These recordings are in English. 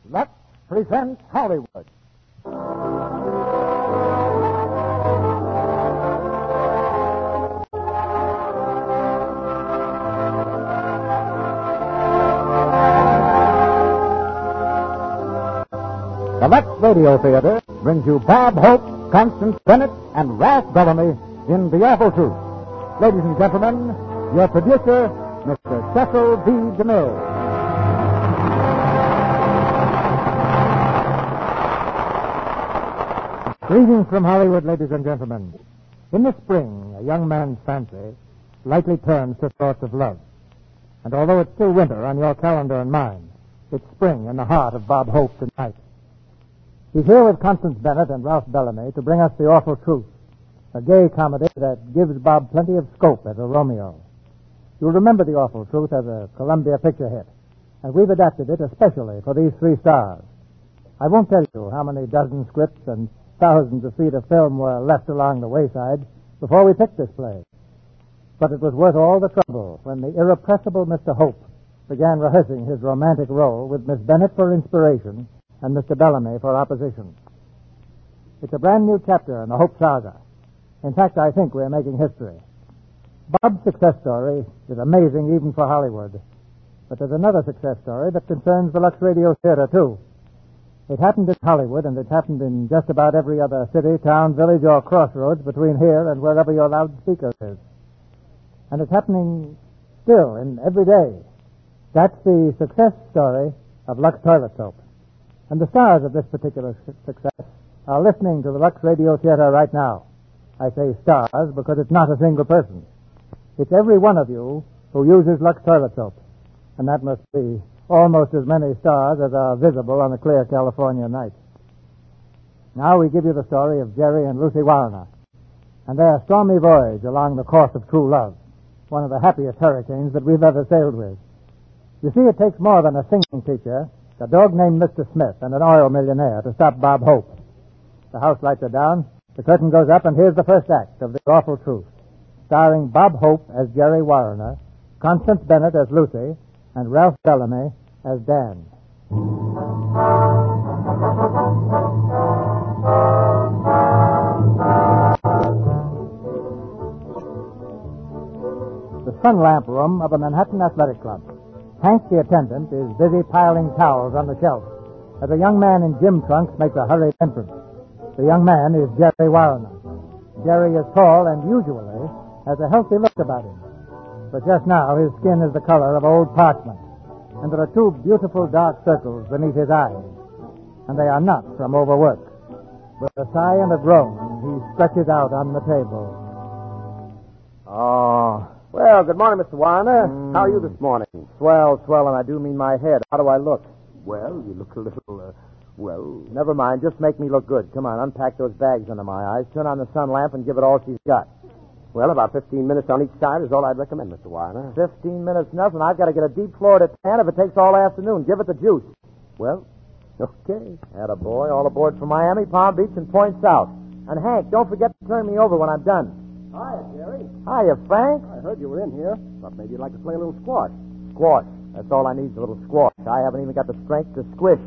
Lux presents Hollywood. The Lux Radio Theater brings you Bob Hope, Constance Bennett, and Ralph Bellamy in The Awful Truth. Ladies and gentlemen, your producer, Mr. Cecil B. DeMille. Greetings from Hollywood, ladies and gentlemen. In the spring, a young man's fancy lightly turns to thoughts of love. And although it's still winter on your calendar and mine, it's spring in the heart of Bob Hope tonight. He's here with Constance Bennett and Ralph Bellamy to bring us The Awful Truth, a gay comedy that gives Bob plenty of scope as a Romeo. You'll remember The Awful Truth as a Columbia picture hit, and we've adapted it especially for these three stars. I won't tell you how many dozen scripts and thousands of feet of film were left along the wayside before we picked this play. But it was worth all the trouble when the irrepressible Mr. Hope began rehearsing his romantic role with Miss Bennett for inspiration and Mr. Bellamy for opposition. It's a brand new chapter in the Hope saga. In fact, I think we're making history. Bob's success story is amazing even for Hollywood. But there's another success story that concerns the Lux Radio Theater, too. It happened in Hollywood, and it happened in just about every other city, town, village, or crossroads between here and wherever your loudspeaker is. And it's happening still in every day. That's the success story of Lux Toilet Soap. And the stars of this particular success are listening to the Lux Radio Theater right now. I say stars because it's not a single person. It's every one of you who uses Lux Toilet Soap. And that must be almost as many stars as are visible on a clear California night. Now we give you the story of Jerry and Lucy Warner and their stormy voyage along the course of true love, one of the happiest hurricanes that we've ever sailed with. You see, it takes more than a singing teacher, a dog named Mr. Smith, and an oil millionaire to stop Bob Hope. The house lights are down, the curtain goes up, and here's the first act of The Awful Truth, starring Bob Hope as Jerry Warner, Constance Bennett as Lucy, and Ralph Bellamy as Dan. The sun lamp room of a Manhattan athletic club. Hank, the attendant, is busy piling towels on the shelf as a young man in gym trunks makes a hurried entrance. The young man is Jerry Warner. Jerry is tall and usually has a healthy look about him. But just now his skin is the color of old parchment, and there are two beautiful dark circles beneath his eyes, and they are not from overwork. With a sigh and a groan, he stretches out on the table. Oh, well, good morning, Mr. Warner. How are you this morning? Swell, and I do mean my head. How do I look? Well, you look a little, well... Never mind, just make me look good. Come on, unpack those bags under my eyes, turn on the sun lamp, and give it all she's got. Well, about 15 minutes on each side is all I'd recommend, Mr. Warner. 15 minutes, nothing. I've got to get a deep Florida tan if it takes all afternoon. Give it the juice. Well, okay. Attaboy, all aboard from Miami, Palm Beach, and Point South. And Hank, don't forget to turn me over when I'm done. Hiya, Jerry. Hiya, Frank. I heard you were in here. Thought maybe you'd like to play a little squash. Squash. That's all I need is a little squash. I haven't even got the strength to squish.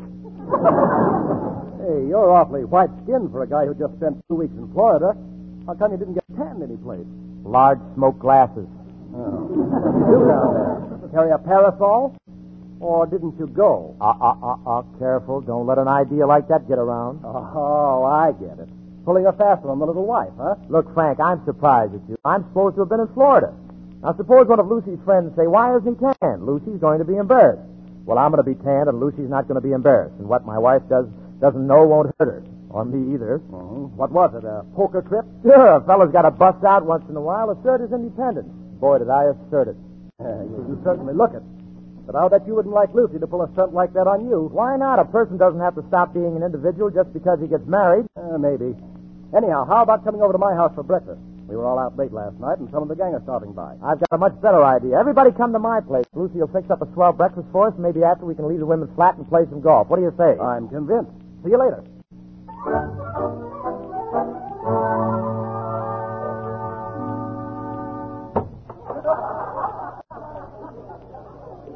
Hey, you're awfully white-skinned for a guy who just spent 2 weeks in Florida. How come you didn't get tanned any place? Large smoke glasses. Oh. What did you do down there? Carry a parasol? Or didn't you go? Careful. Don't let an idea like that get around. Oh, I get it. Pulling a fast one on the little wife, huh? Look, Frank, I'm surprised at you. I'm supposed to have been in Florida. Now, suppose one of Lucy's friends say, why isn't he tanned? Lucy's going to be embarrassed. Well, I'm going to be tanned, and Lucy's not going to be embarrassed. And what my wife doesn't know won't hurt her. Or me either. Mm-hmm. What was it, a poker trip? Sure, a fellow's got to bust out once in a while. Assert his independence. Boy, did I assert it. You certainly look it. But I'll bet you wouldn't like Lucy to pull a stunt like that on you. Why not? A person doesn't have to stop being an individual just because he gets married. Maybe. Anyhow, how about coming over to my house for breakfast? We were all out late last night, and some of the gang are stopping by. I've got a much better idea. Everybody come to my place. Lucy will fix up a swell breakfast for us, and maybe after we can leave the women flat and play some golf. What do you say? I'm convinced. See you later.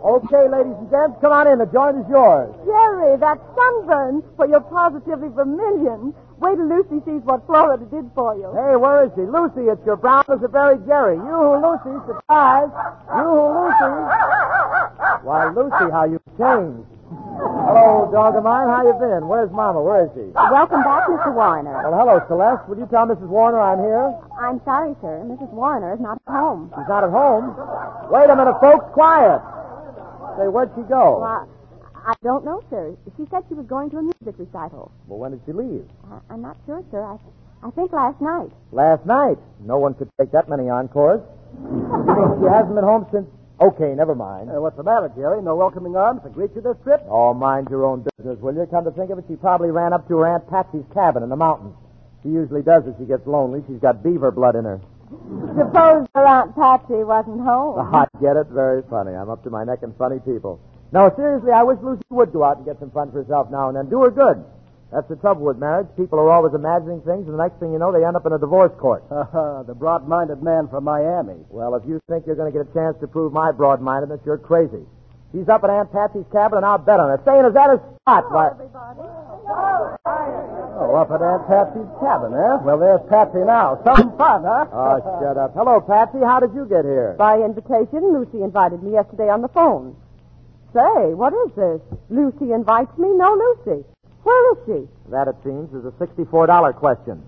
Okay, ladies and gents, come on in. The joint is yours. Jerry, that sunburn, for you're positively vermilion. Wait till Lucy sees what Florida did for you. Hey, where is she? Lucy, it's your brown as a berry Jerry. You, Lucy, surprise. You, Lucy. Why, Lucy, how you've changed. Hello, dog of mine. How you been? Where's Mama? Where is she? Welcome back, Mr. Warner. Well, hello, Celeste. Would you tell Mrs. Warner I'm here? I'm sorry, sir. Mrs. Warner is not at home. She's not at home. Wait a minute, folks. Quiet. Say, where'd she go? I don't know, sir. She said she was going to a music recital. Well, when did she leave? I'm not sure, sir. I think last night. Last night. No one could take that many encores. You mean she hasn't been home since... Okay, never mind. What's the matter, Jerry? No welcoming arms to greet you this trip? Oh, mind your own business, will you? Come to think of it, she probably ran up to her Aunt Patsy's cabin in the mountains. She usually does if she gets lonely. She's got beaver blood in her. Suppose her Aunt Patsy wasn't home. I get it. Very funny. I'm up to my neck in funny people. No, seriously, I wish Lucy would go out and get some fun for herself now and then. Do her good. That's the trouble with marriage. People are always imagining things, and the next thing you know, they end up in a divorce court. The broad-minded man from Miami. Well, if you think you're going to get a chance to prove my broad-mindedness, you're crazy. She's up at Aunt Patsy's cabin, and I'll bet on it. Saying is that a spot. Hello, everybody. Oh, up at Aunt Patsy's cabin, eh? Well, there's Patsy now. Some fun, huh? Oh, shut up. Hello, Patsy. How did you get here? By invitation, Lucy invited me yesterday on the phone. Say, what is this? Lucy invites me? No, Lucy. Where is she? That, it seems, is a $64 question.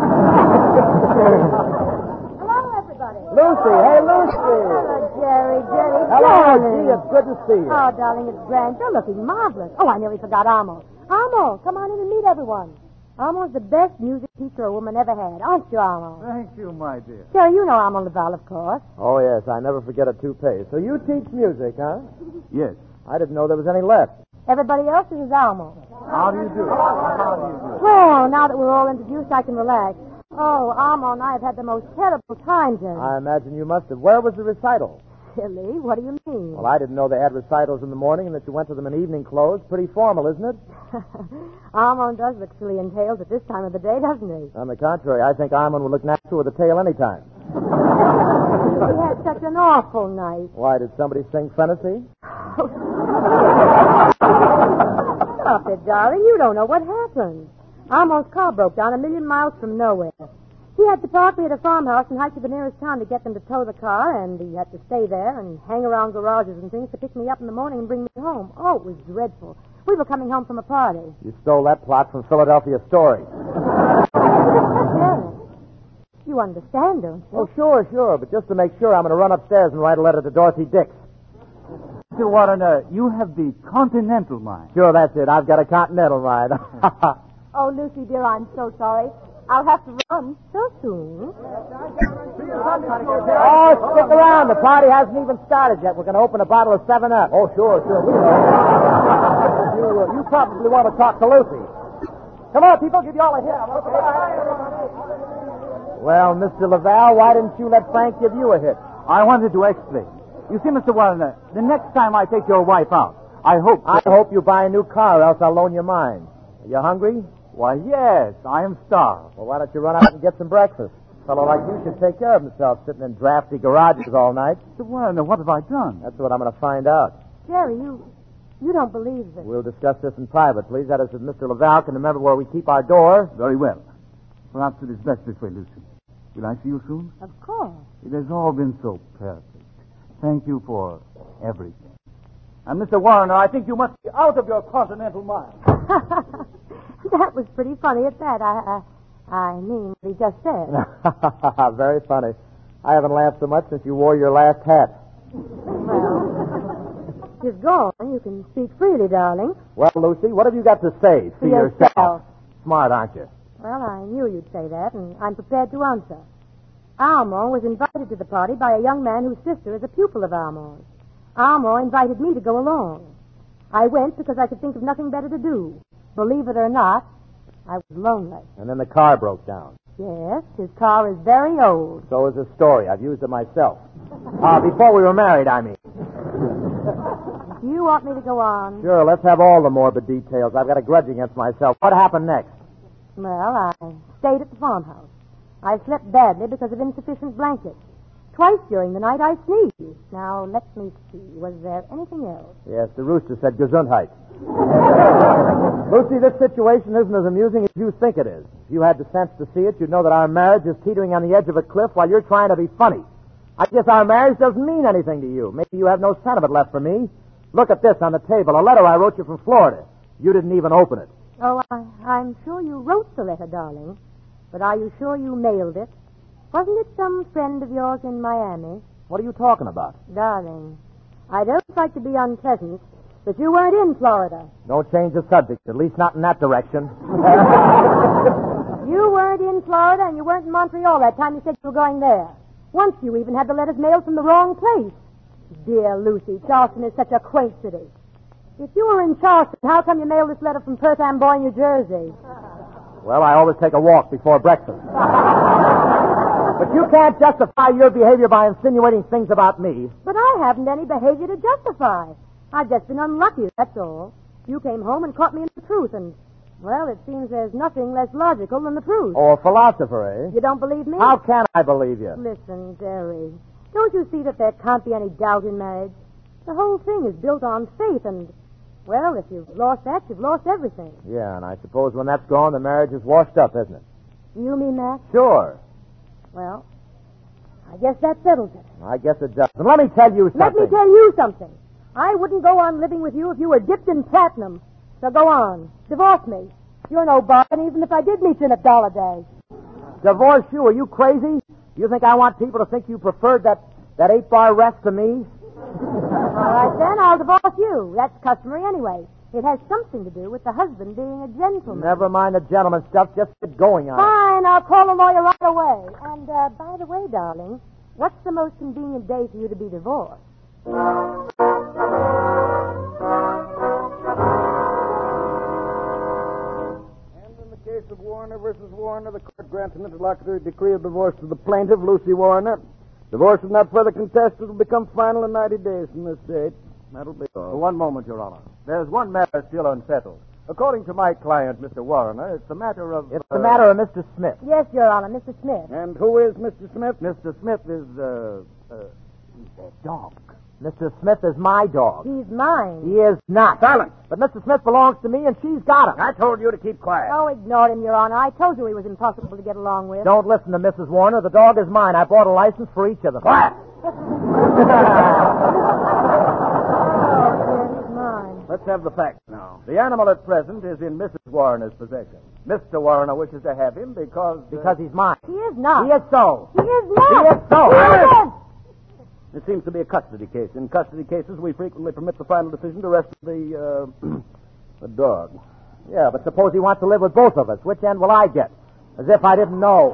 Hello, everybody. Lucy. Hey, Lucy. Hello, Jerry. Hello, Darling. gee, it's good to see you. Oh, darling, it's grand. You're looking marvelous. Oh, I nearly forgot Amo. Amo, come on in and meet everyone. Amo's the best music teacher a woman ever had, aren't you, Amo? Thank you, my dear. Sure, you know Amo Laval, of course. Oh, yes, I never forget a toupee. So you teach music, huh? Yes. I didn't know there was any left. Everybody else is Amo. How do you do? Well, now that we're all introduced, I can relax. Oh, Amo and I have had the most terrible times in. I imagine you must have. Where was the recital? Silly, what do you mean? Well, I didn't know they had recitals in the morning and that you went to them in evening clothes. Pretty formal, isn't it? Armand does look silly in tails at this time of the day, doesn't he? On the contrary, I think Armand would look natural with a tail any time. He had such an awful night. Why, did somebody sing Fantasy? Stop it, darling. You don't know what happened. Armand's car broke down 1,000,000 miles from nowhere. He had to park me at a farmhouse and hike to the nearest town to get them to tow the car, and he had to stay there and hang around garages and things to pick me up in the morning and bring me home. Oh, it was dreadful. We were coming home from a party. You stole that plot from Philadelphia Story. Yes. You understand, don't you? Oh, sure. But just to make sure, I'm going to run upstairs and write a letter to Dorothy Dix. Mr. Warner, you have the Continental mind. Sure, that's it. I've got a Continental ride. Oh, Lucy, dear, I'm so sorry. I'll have to run. So soon? Oh, stick around. The party hasn't even started yet. We're going to open a bottle of 7-Up. Oh, sure. You probably want to talk to Lucy. Come on, people. Give you all a hit. Well, Mr. Laval, why didn't you let Frank give you a hit? I wanted to explain. You see, Mr. Warner, the next time I take your wife out, I hope you buy a new car, or else I'll loan you mine. Are you hungry? Why, yes, I am starved. Well, why don't you run out and get some breakfast? A fellow like you should take care of himself, sitting in drafty garages all night. Mr. Warner, what have I done? That's what I'm going to find out. Jerry, you don't believe this. We'll discuss this in private, please. That is, if Mr. Laval can remember where we keep our door. Very well. Perhaps it is best this way, Lucy. Will I see you soon? Of course. It has all been so perfect. Thank you for everything. And, Mr. Warner, I think you must be out of your continental mind. That was pretty funny at that. I mean what he just said. Very funny. I haven't laughed so much since you wore your last hat. Well, she's gone. You can speak freely, darling. Well, Lucy, what have you got to say For yourself. Smart, aren't you? Well, I knew you'd say that, and I'm prepared to answer. Almo was invited to the party by a young man whose sister is a pupil of Almo's. Almo invited me to go along. I went because I could think of nothing better to do. Believe it or not, I was lonely. And then the car broke down. Yes, his car is very old. So is the story. I've used it myself. Before we were married, I mean. Do you want me to go on? Sure, let's have all the morbid details. I've got a grudge against myself. What happened next? Well, I stayed at the farmhouse. I slept badly because of insufficient blankets. Twice during the night I sneezed. Now, let me see. Was there anything else? Yes, the rooster said Gesundheit. Lucy, this situation isn't as amusing as you think it is. If you had the sense to see it, you'd know that our marriage is teetering on the edge of a cliff while you're trying to be funny. I guess our marriage doesn't mean anything to you. Maybe you have no sentiment left for me. Look at this on the table, a letter I wrote you from Florida. You didn't even open it. Oh, I'm sure you wrote the letter, darling. But are you sure you mailed it? Wasn't it some friend of yours in Miami? What are you talking about? Darling, I don't like to be unpleasant, but you weren't in Florida. Don't change the subject, at least not in that direction. You weren't in Florida and you weren't in Montreal that time you said you were going there. Once you even had the letters mailed from the wrong place. Dear Lucy, Charleston is such a quaint city. If you were in Charleston, how come you mailed this letter from Perth Amboy, New Jersey? Well, I always take a walk before breakfast. But you can't justify your behavior by insinuating things about me. But I haven't any behavior to justify. I've just been unlucky, that's all. You came home and caught me in the truth, and, well, it seems there's nothing less logical than the truth. Oh, a philosopher, eh? You don't believe me? How can I believe you? Listen, Jerry, don't you see that there can't be any doubt in marriage? The whole thing is built on faith, and, well, if you've lost that, you've lost everything. Yeah, and I suppose when that's gone, the marriage is washed up, isn't it? You mean that? Sure. Well, I guess that settles it. I guess it does. And let me tell you something. Let me tell you something. I wouldn't go on living with you if you were dipped in platinum. So go on. Divorce me. You're no bargain, even if I did meet you in $1 a day. Divorce you? Are you crazy? You think I want people to think you preferred that 8-bar rest to me? All right, then, I'll divorce you. That's customary anyway. It has something to do with the husband being a gentleman. Never mind the gentleman stuff. Just get going on it. Fine, I'll call the lawyer right away. And, by the way, darling, what's the most convenient day for you to be divorced? And in the case of Warner versus Warner, the court grants an interlocutory decree of divorce to the plaintiff, Lucy Warner. Divorce is not further contested. It will become final in 90 days from this date. That'll be all. One moment, Your Honor. There's one matter still unsettled. According to my client, Mr. Warner, it's a matter of... It's the matter of Mr. Smith. Yes, Your Honor, Mr. Smith. And who is Mr. Smith? Mr. Smith is, he's a dog. Mr. Smith is my dog. He's mine. He is not. Silence. But Mr. Smith belongs to me, and she's got him. I told you to keep quiet. Oh, ignore him, Your Honor. I told you he was impossible to get along with. Don't listen to Mrs. Warner. The dog is mine. I bought a license for each of them. Quiet. Let's have the facts now. The animal at present is in Mrs. Warner's possession. Mr. Warner wishes to have him because he's mine. He is not. He is so. He is not. He is so. He isn't. It seems to be a custody case. In custody cases, we frequently permit the final decision to rest the dog. Yeah, but suppose he wants to live with both of us. Which end will I get? As if I didn't know.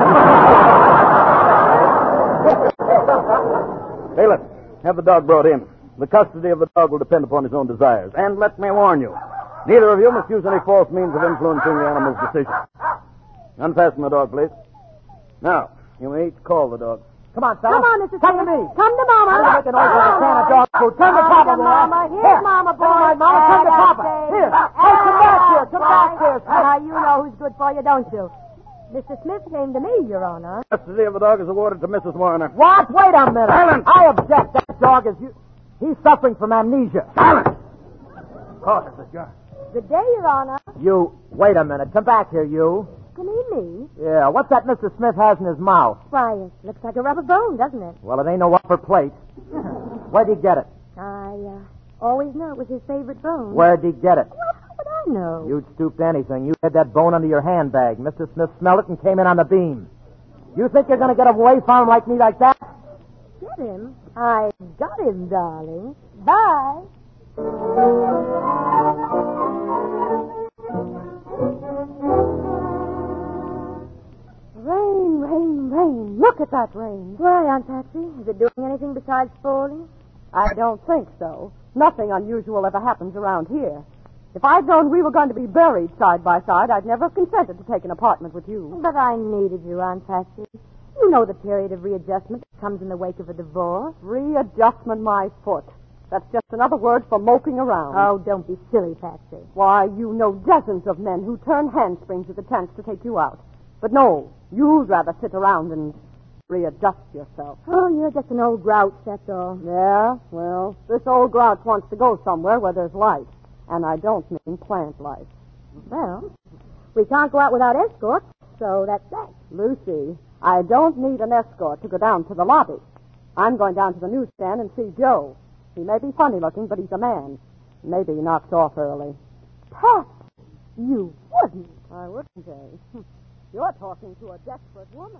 Bailiff, have the dog brought in. The custody of the dog will depend upon his own desires. And let me warn you, neither of you must use any false means of influencing the animal's decision. Unfasten the dog, please. Now, you may each call the dog. Come on, fella. Come on, Mr. Come to Smith. me. Come to Mama. I'm making noise with a can of dog food. Turn the papa, boy. Mama. Here's Mama, boy. Come on, Mama. Turn the papa. Here. Hey, come back here. Come back here. You know who's good for you, don't you? Mr. Smith came to me, Your Honor. Custody of the dog is awarded to Mrs. Warner. What? Wait a minute. Silence. I object. That dog is... He's suffering from amnesia. Silence! Cautious, John. Good day, Your Honor. You... Wait a minute. Come back here, you. You mean me? Yeah, what's that Mr. Smith has in his mouth? Why, it looks like a rubber bone, doesn't it? Well, it ain't no upper plate. Where'd he get it? I always knew it was his favorite bone. Where'd he get it? Well, how would I know? You'd stoop to anything. You had that bone under your handbag. Mr. Smith smelled it and came in on the beam. You think you're going to get away from him like me like that? Get him? I got him, darling. Bye. Rain, rain, rain. Look at that rain. Why, Aunt Patsy? Is it doing anything besides falling? I don't think so. Nothing unusual ever happens around here. If I'd known we were going to be buried side by side, I'd never have consented to take an apartment with you. But I needed you, Aunt Patsy. You know the period of readjustment that comes in the wake of a divorce. Readjustment my foot. That's just another word for moping around. Oh, don't be silly, Patsy. Why, you know dozens of men who turn handsprings at the chance to take you out. But no, you'd rather sit around and readjust yourself. Oh, you're just an old grouch, that's all. Yeah, well, this old grouch wants to go somewhere where there's life. And I don't mean plant life. Well, we can't go out without escort, so that's that. Lucy, I don't need an escort to go down to the lobby. I'm going down to the newsstand and see Joe. He may be funny looking, but he's a man. Maybe he knocks off early. Pat, you wouldn't. I wouldn't, eh? You're talking to a desperate woman.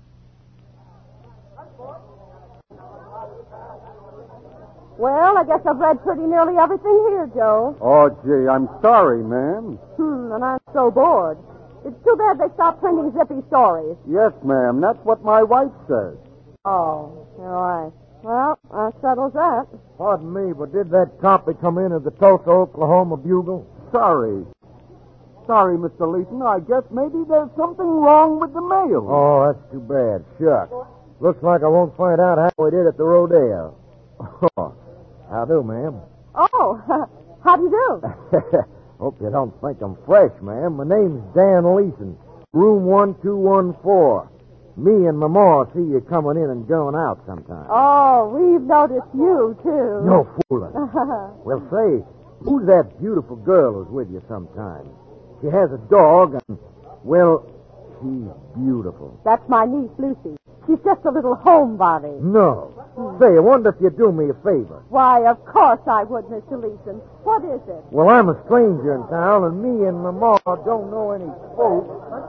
Well, I guess I've read pretty nearly everything here, Joe. Oh, gee, I'm sorry, ma'am. And I'm so bored. It's too bad they stopped printing zippy stories. Yes, ma'am, that's what my wife says. Oh, all right. Well, that settles that. Pardon me, but did that copy come in of the Tulsa, Oklahoma Bugle? Sorry. Sorry, Mr. Leeson. I guess maybe there's something wrong with the mail. Oh, that's too bad. Shucks. Looks like I won't find out how we did at the rodeo. How do, ma'am? Oh, how do you do? Hope you don't think I'm fresh, ma'am. My name's Dan Leeson, room 1214. Me and my ma see you coming in and going out sometime. Oh, we've noticed you, too. No fooling. Well, say, who's that beautiful girl who's with you sometime? She has a dog, and, well, she's beautiful. That's my niece, Lucy. She's just a little homebody. No. Say, I wonder if you'd do me a favor. Why, of course I would, Mr. Leeson. What is it? Well, I'm a stranger in town, and me and my ma don't know any folks.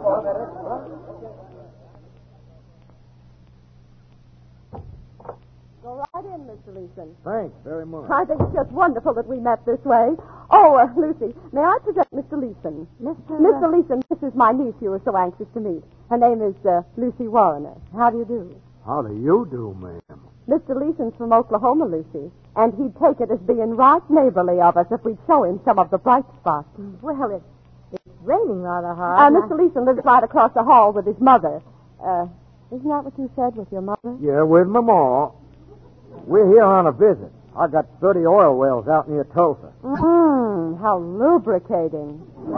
Go right in, Mr. Leeson. Thanks very much. I think it's just wonderful that we met this way. Oh, Lucy, may I present Mr. Leeson? Mr. Leeson, this is my niece you were so anxious to meet. Her name is Lucy Warrener. How do you do? How do you do, ma'am? Mr. Leeson's from Oklahoma, Lucy, and he'd take it as being right neighborly of us if we'd show him some of the bright spots. Well, it's raining rather hard. Mr. Leeson lives right across the hall with his mother. Isn't that what you said, with your mother? Yeah, with my ma. We're here on a visit. I got 30 oil wells out near Tulsa. How lubricating.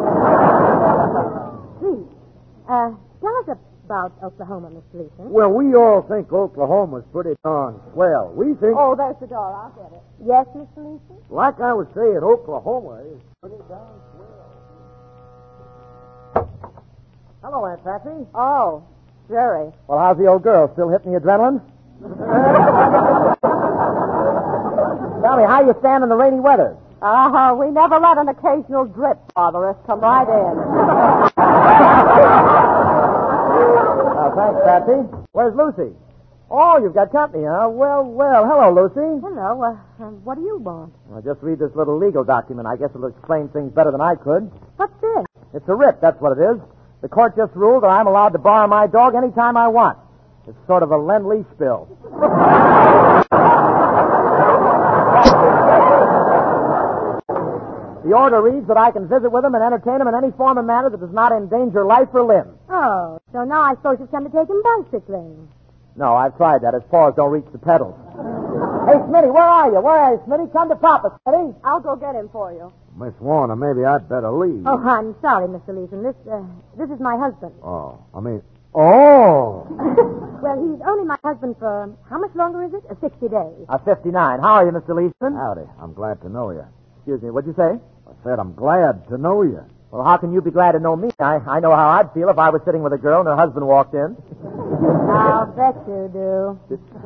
Please, tell us about Oklahoma, Mr. Leeson. Well, we all think Oklahoma's pretty darn swell. We think... Oh, there's the door. I'll get it. Yes, Mr. Leeson? Like I was saying, Oklahoma is pretty darn swell. Hello, Aunt Patsy. Oh, Jerry. Well, how's the old girl? Still hitting the adrenaline? Tell me, how you stand in the rainy weather? We never let an occasional drip bother us. Come right in. Thanks, Patsy. Where's Lucy? Oh, you've got company, huh? Well. Hello, Lucy. Hello. What do you want? Well, just read this little legal document. I guess it'll explain things better than I could. What's this? It's a writ, that's what it is. The court just ruled that I'm allowed to borrow my dog anytime I want. It's sort of a Lend-Lease bill. The order reads that I can visit with him and entertain him in any form and manner that does not endanger life or limb. Oh, so now I suppose you've come to take him bicycling. No, I've tried that. His paws don't reach the pedals. Hey, Smitty, where are you? Where are you, Smitty? Come to Papa, Smitty. I'll go get him for you. Miss Warner, maybe I'd better leave. Oh, I'm sorry, Mr. Leeson. This is my husband. Oh. Well, he's only my husband for, how much longer is it? 60 days. 59. How are you, Mr. Leeson? Howdy. I'm glad to know you. Excuse me, what'd you say? I said I'm glad to know you. Well, how can you be glad to know me? I know how I'd feel if I was sitting with a girl and her husband walked in. I'll bet you do.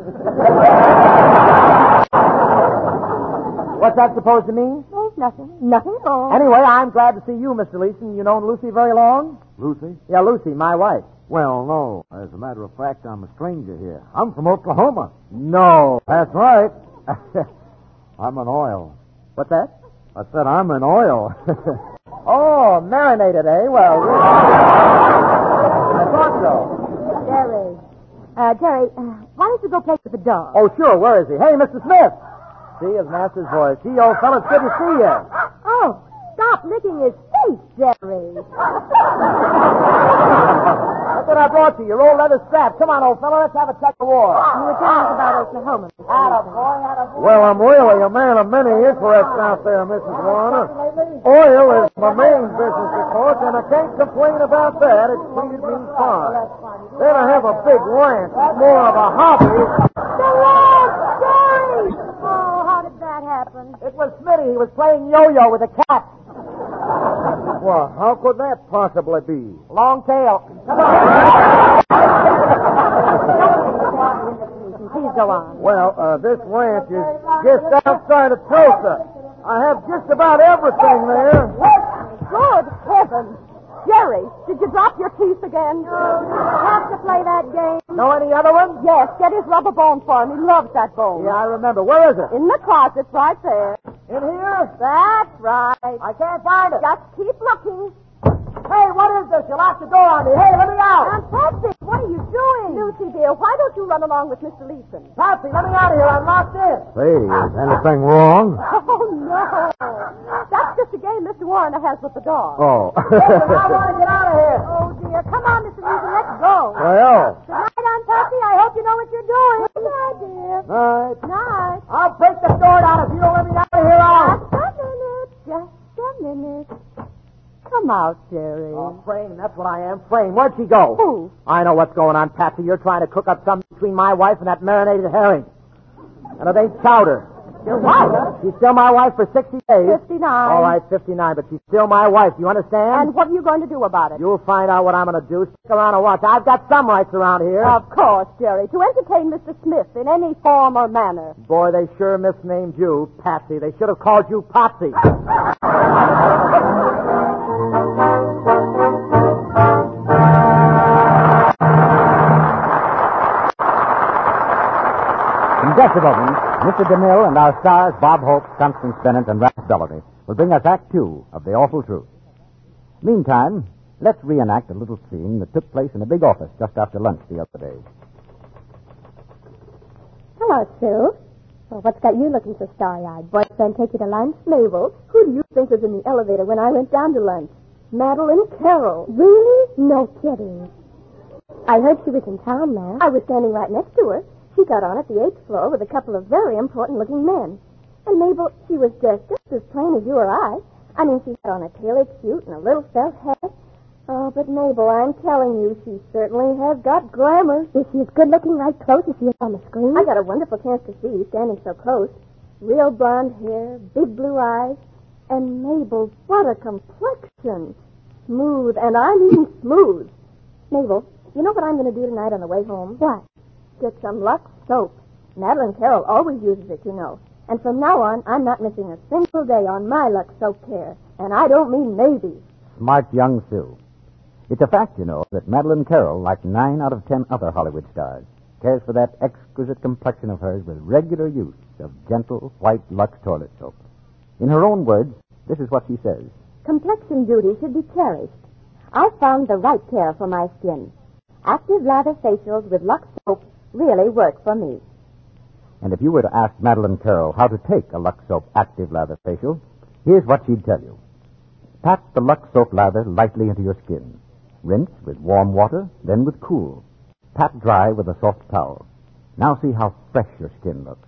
What's that supposed to mean? Oh, nothing. Nothing at all. Anyway, I'm glad to see you, Mr. Leeson. You known Lucy very long? Lucy? Yeah, Lucy, my wife. Well, no. As a matter of fact, I'm a stranger here. I'm from Oklahoma. No. That's right. I'm an oil. What's that? I said I'm an oil. Oh, marinated, eh? Well, I thought so. Jerry, why don't you go play with the dog? Oh, sure. Where is he? Hey, Mr. Smith. See, his master's voice. Gee, old fella, it's good to see you. Oh, stop licking his face, Jerry. Look what I brought you, your old leather strap. Come on, old fella, let's have a tug of war. You were telling us about Oklahoma. Attaboy. Well, I'm really a man of many interests out there, Mrs. Warner. Oil is my main business, of course, and I can't complain about that. It's treated me fine. They don't have a big ranch. It's more of a hobby. The ranch, Jerry! Oh, how did that happen? It was Smitty. He was playing yo-yo with a cat. Well, how could that possibly be? Long tail. Come on. Please go on. Well, this ranch is just outside of Tulsa. I have just about everything there. Good heavens. Jerry, did you drop your teeth again? Have to play that game. Know any other one? Yes, get his rubber bone for him. He loves that bone. Yeah, I remember. Where is it? In the closet right there. In here? That's right. I can't find it. Just keep looking. Hey, what is this? You locked the door on me. Hey, let me out. Aunt Patsy, what are you doing? Lucy, dear, why don't you run along with Mr. Leeson? Patsy, let me out of here. I'm locked in. Say, is anything wrong? Oh, no. That's just a game Mr. Warner has with the dog. Oh. Listen, I want to get out of here. Oh, dear. Come on, Mr. Leeson. Let's go. Well, Good night, Aunt Patsy. I hope you know what you're doing. Good night, dear. Night. Night. I'll break the door down if you don't let me out of here. Just a minute. Come out, Jerry. Oh, Frame, that's what I am. Frame, where'd she go? Who? I know what's going on, Patsy. You're trying to cook up something between my wife and that marinated herring. And it ain't chowder. Your wife? She's still my wife for 60 days. 59. All right, 59, but she's still my wife. Do you understand? And what are you going to do about it? You'll find out what I'm going to do. Stick around and watch. I've got some rights around here. Of course, Jerry. To entertain Mr. Smith in any form or manner. Boy, they sure misnamed you, Patsy. They should have called you Potsy. In just a moment, Mr. DeMille and our stars, Bob Hope, Constance Bennett, and Ralph Bellamy, will bring us Act Two of The Awful Truth. Meantime, let's reenact a little scene that took place in a big office just after lunch the other day. Hello, Sue. Well, what's got you looking so starry-eyed? Boyfriend take you to lunch? Mabel, who do you think was in the elevator when I went down to lunch? Madeline Carroll. Really? No kidding. I heard she was in town, ma'am. I was standing right next to her. She got on at the 8th floor with a couple of very important-looking men. And Mabel, she was dressed just as plain as you or I. I mean, she had on a tailored suit and a little felt hat. Oh, but Mabel, I'm telling you, she certainly has got glamour. Is she as good-looking right close as she is on the screen? I got a wonderful chance to see, standing so close. Real blonde hair, big blue eyes. And Mabel, what a complexion. Smooth, and I mean smooth. Mabel, you know what I'm going to do tonight on the way home? What? Get some Lux soap. Madeline Carroll always uses it, you know. And from now on, I'm not missing a single day on my Lux soap care. And I don't mean maybe. Smart young Sue. It's a fact, you know, that Madeline Carroll, like 9 out of 10 other Hollywood stars, cares for that exquisite complexion of hers with regular use of gentle, white Lux toilet soap. In her own words, this is what she says. Complexion beauty should be cherished. I've found the right care for my skin. Active lather facials with Lux soap really work for me. And if you were to ask Madeline Carroll how to take a Lux Soap Active Lather Facial, here's what she'd tell you. Pat the Lux Soap lather lightly into your skin. Rinse with warm water, then with cool. Pat dry with a soft towel. Now see how fresh your skin looks.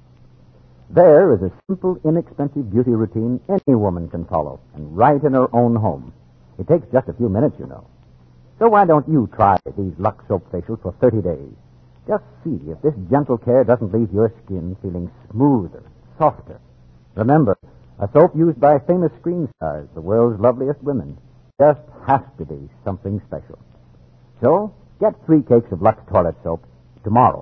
There is a simple, inexpensive beauty routine any woman can follow, and right in her own home. It takes just a few minutes, you know. So why don't you try these Lux Soap facials for 30 days? Just see if this gentle care doesn't leave your skin feeling smoother, softer. Remember, a soap used by famous screen stars, the world's loveliest women, just has to be something special. So, get 3 cakes of Lux toilet soap tomorrow.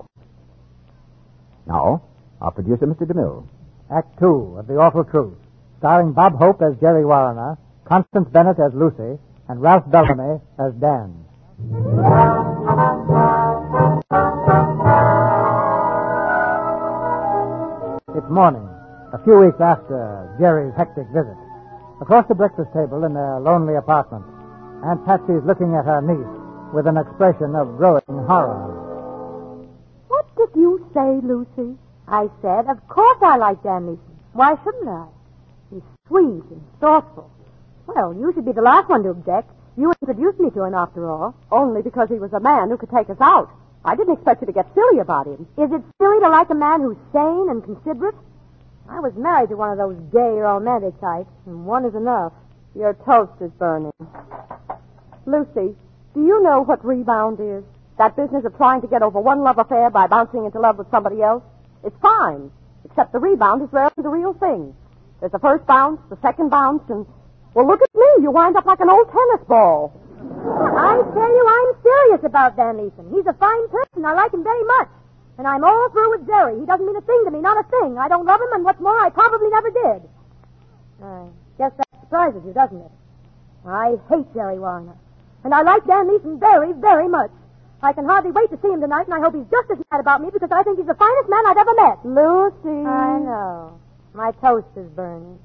Now, our producer, Mr. DeMille. Act Two of The Awful Truth, starring Bob Hope as Jerry Warner, Constance Bennett as Lucy, and Ralph Bellamy as Dan. It's morning, a few weeks after Jerry's hectic visit. Across the breakfast table in their lonely apartment, Aunt Patsy's looking at her niece with an expression of growing horror. What did you say, Lucy? I said, of course I like Dan Leeson. Why shouldn't I? He's sweet and thoughtful. Well, you should be the last one to object. You introduced me to him, after all. Only because he was a man who could take us out. I didn't expect you to get silly about him. Is it silly to like a man who's sane and considerate? I was married to one of those gay romantic types, and one is enough. Your toast is burning. Lucy, do you know what rebound is? That business of trying to get over one love affair by bouncing into love with somebody else, it's fine. Except the rebound is rarely the real thing. There's the first bounce, the second bounce, and, well, look at me. You wind up like an old tennis ball. I tell you, I'm serious about Dan Leeson. He's a fine person. I like him very much. And I'm all through with Jerry. He doesn't mean a thing to me, not a thing. I don't love him, and what's more, I probably never did. I guess that surprises you, doesn't it? I hate Jerry Warner. And I like Dan Leeson very, very much. I can hardly wait to see him tonight, and I hope he's just as mad about me because I think he's the finest man I've ever met. Lucy. I know. My toast is burning.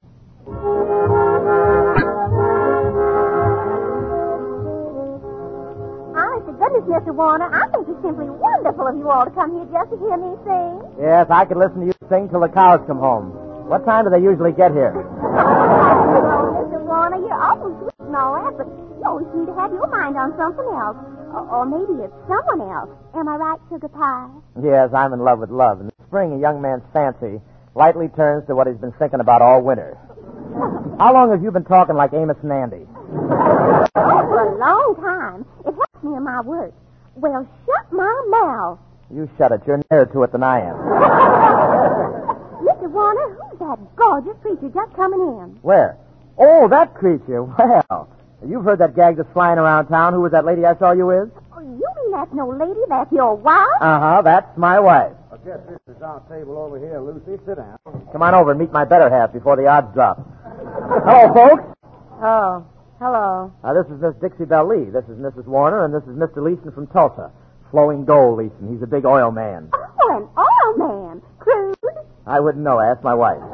Honest to goodness, Mr. Warner, I think it's simply wonderful of you all to come here just to hear me sing. Yes, I could listen to you sing till the cows come home. What time do they usually get here? Oh, Mr. Warner, you're awful sweet and all that, but you always seem to have your mind on something else. Or maybe it's someone else. Am I right, Sugar Pie? Yes, I'm in love with love. In the spring, a young man's fancy lightly turns to what he's been thinking about all winter. How long have you been talking like Amos and Andy? Oh, for a long time. It helps me in my work. Well, shut my mouth. You shut it. You're nearer to it than I am. Mr. Warner, who's that gorgeous creature just coming in? Where? Oh, that creature. Well, you've heard that gag that's flying around town. Who was that lady I saw you with? Oh, you mean that's no lady? That's your wife? Uh-huh, that's my wife. I guess this is our table over here, Lucy. Sit down. Come on over and meet my better half before the odds drop. Hello, folks. Oh, hello. This is Miss Dixie Belle Lee. This is Mrs. Warner, and this is Mr. Leeson from Tulsa. Flowing Gold Leeson. He's a big oil man. Oh, an oil man. Crude. I wouldn't know. Ask my wife.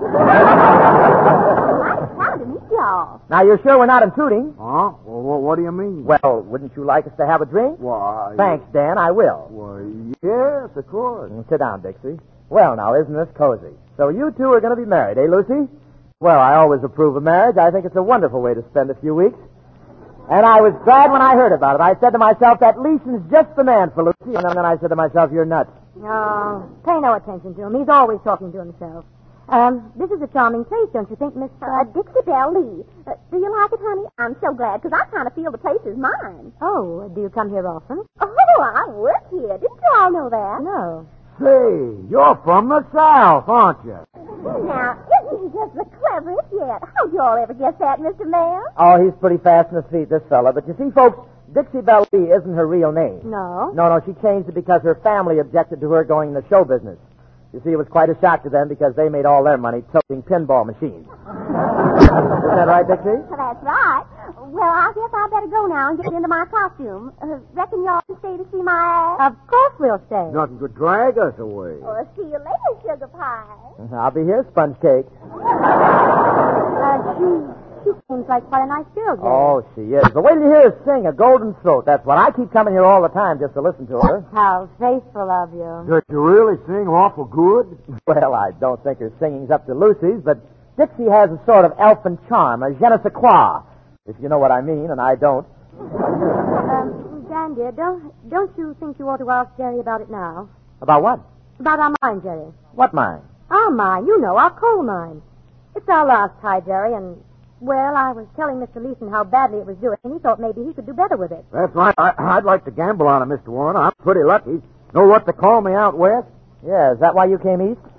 I'm proud to meet y'all. Now, you're sure we're not intruding? Huh? Well, what do you mean? Well, wouldn't you like us to have a drink? Why... Thanks, Dan. I will. Well, yes, of course. Sit down, Dixie. Well, now, isn't this cozy? So you two are going to be married, eh, Lucy? Well, I always approve of marriage. I think it's a wonderful way to spend a few weeks. And I was glad when I heard about it. I said to myself, that Leeson's just the man for Lucy. And then I said to myself, you're nuts. No, pay no attention to him. He's always talking to himself. This is a charming place, don't you think, Miss... Dixie Belle Lee. Do you like it, honey? I'm so glad, because I kind of feel the place is mine. Oh, do you come here often? Oh, I work here. Didn't you all know that? No. Say, you're from the South, aren't you? Now, isn't he just the cleverest yet? How'd you all ever guess that, Mr. Mayor? Oh, he's pretty fast in his feet, this fella. But you see, folks, Dixie Belle Lee isn't her real name. No? No, she changed it because her family objected to her going in the show business. You see, it was quite a shock to them because they made all their money toting pinball machines. Is that right, Dixie? That's right. Well, I guess I better go now and get into my costume. Reckon y'all can stay to see my act? Of course we'll stay. Nothing could drag us away. Well, see you later, Sugar Pie. I'll be here, sponge cake. She seems like quite a nice girl, Jerry. Oh, she is. But wait till you hear her sing, a golden throat. That's what I keep coming here all the time just to listen to her. How faithful of you. Does she really sing awful good? Well, I don't think her singing's up to Lucy's, but Dixie has a sort of elfin charm, a je ne sais quoi, if you know what I mean, and I don't. Dan, dear, don't you think you ought to ask Jerry about it now? About what? About our mine, Jerry. What mine? Our mine, you know, our coal mine. It's our last tie, Jerry, and, well, I was telling Mr. Leeson how badly it was doing, and he thought maybe he could do better with it. That's right. I'd like to gamble on it, Mr. Warner. I'm pretty lucky. Know what to call me out west? Yeah, is that why you came east?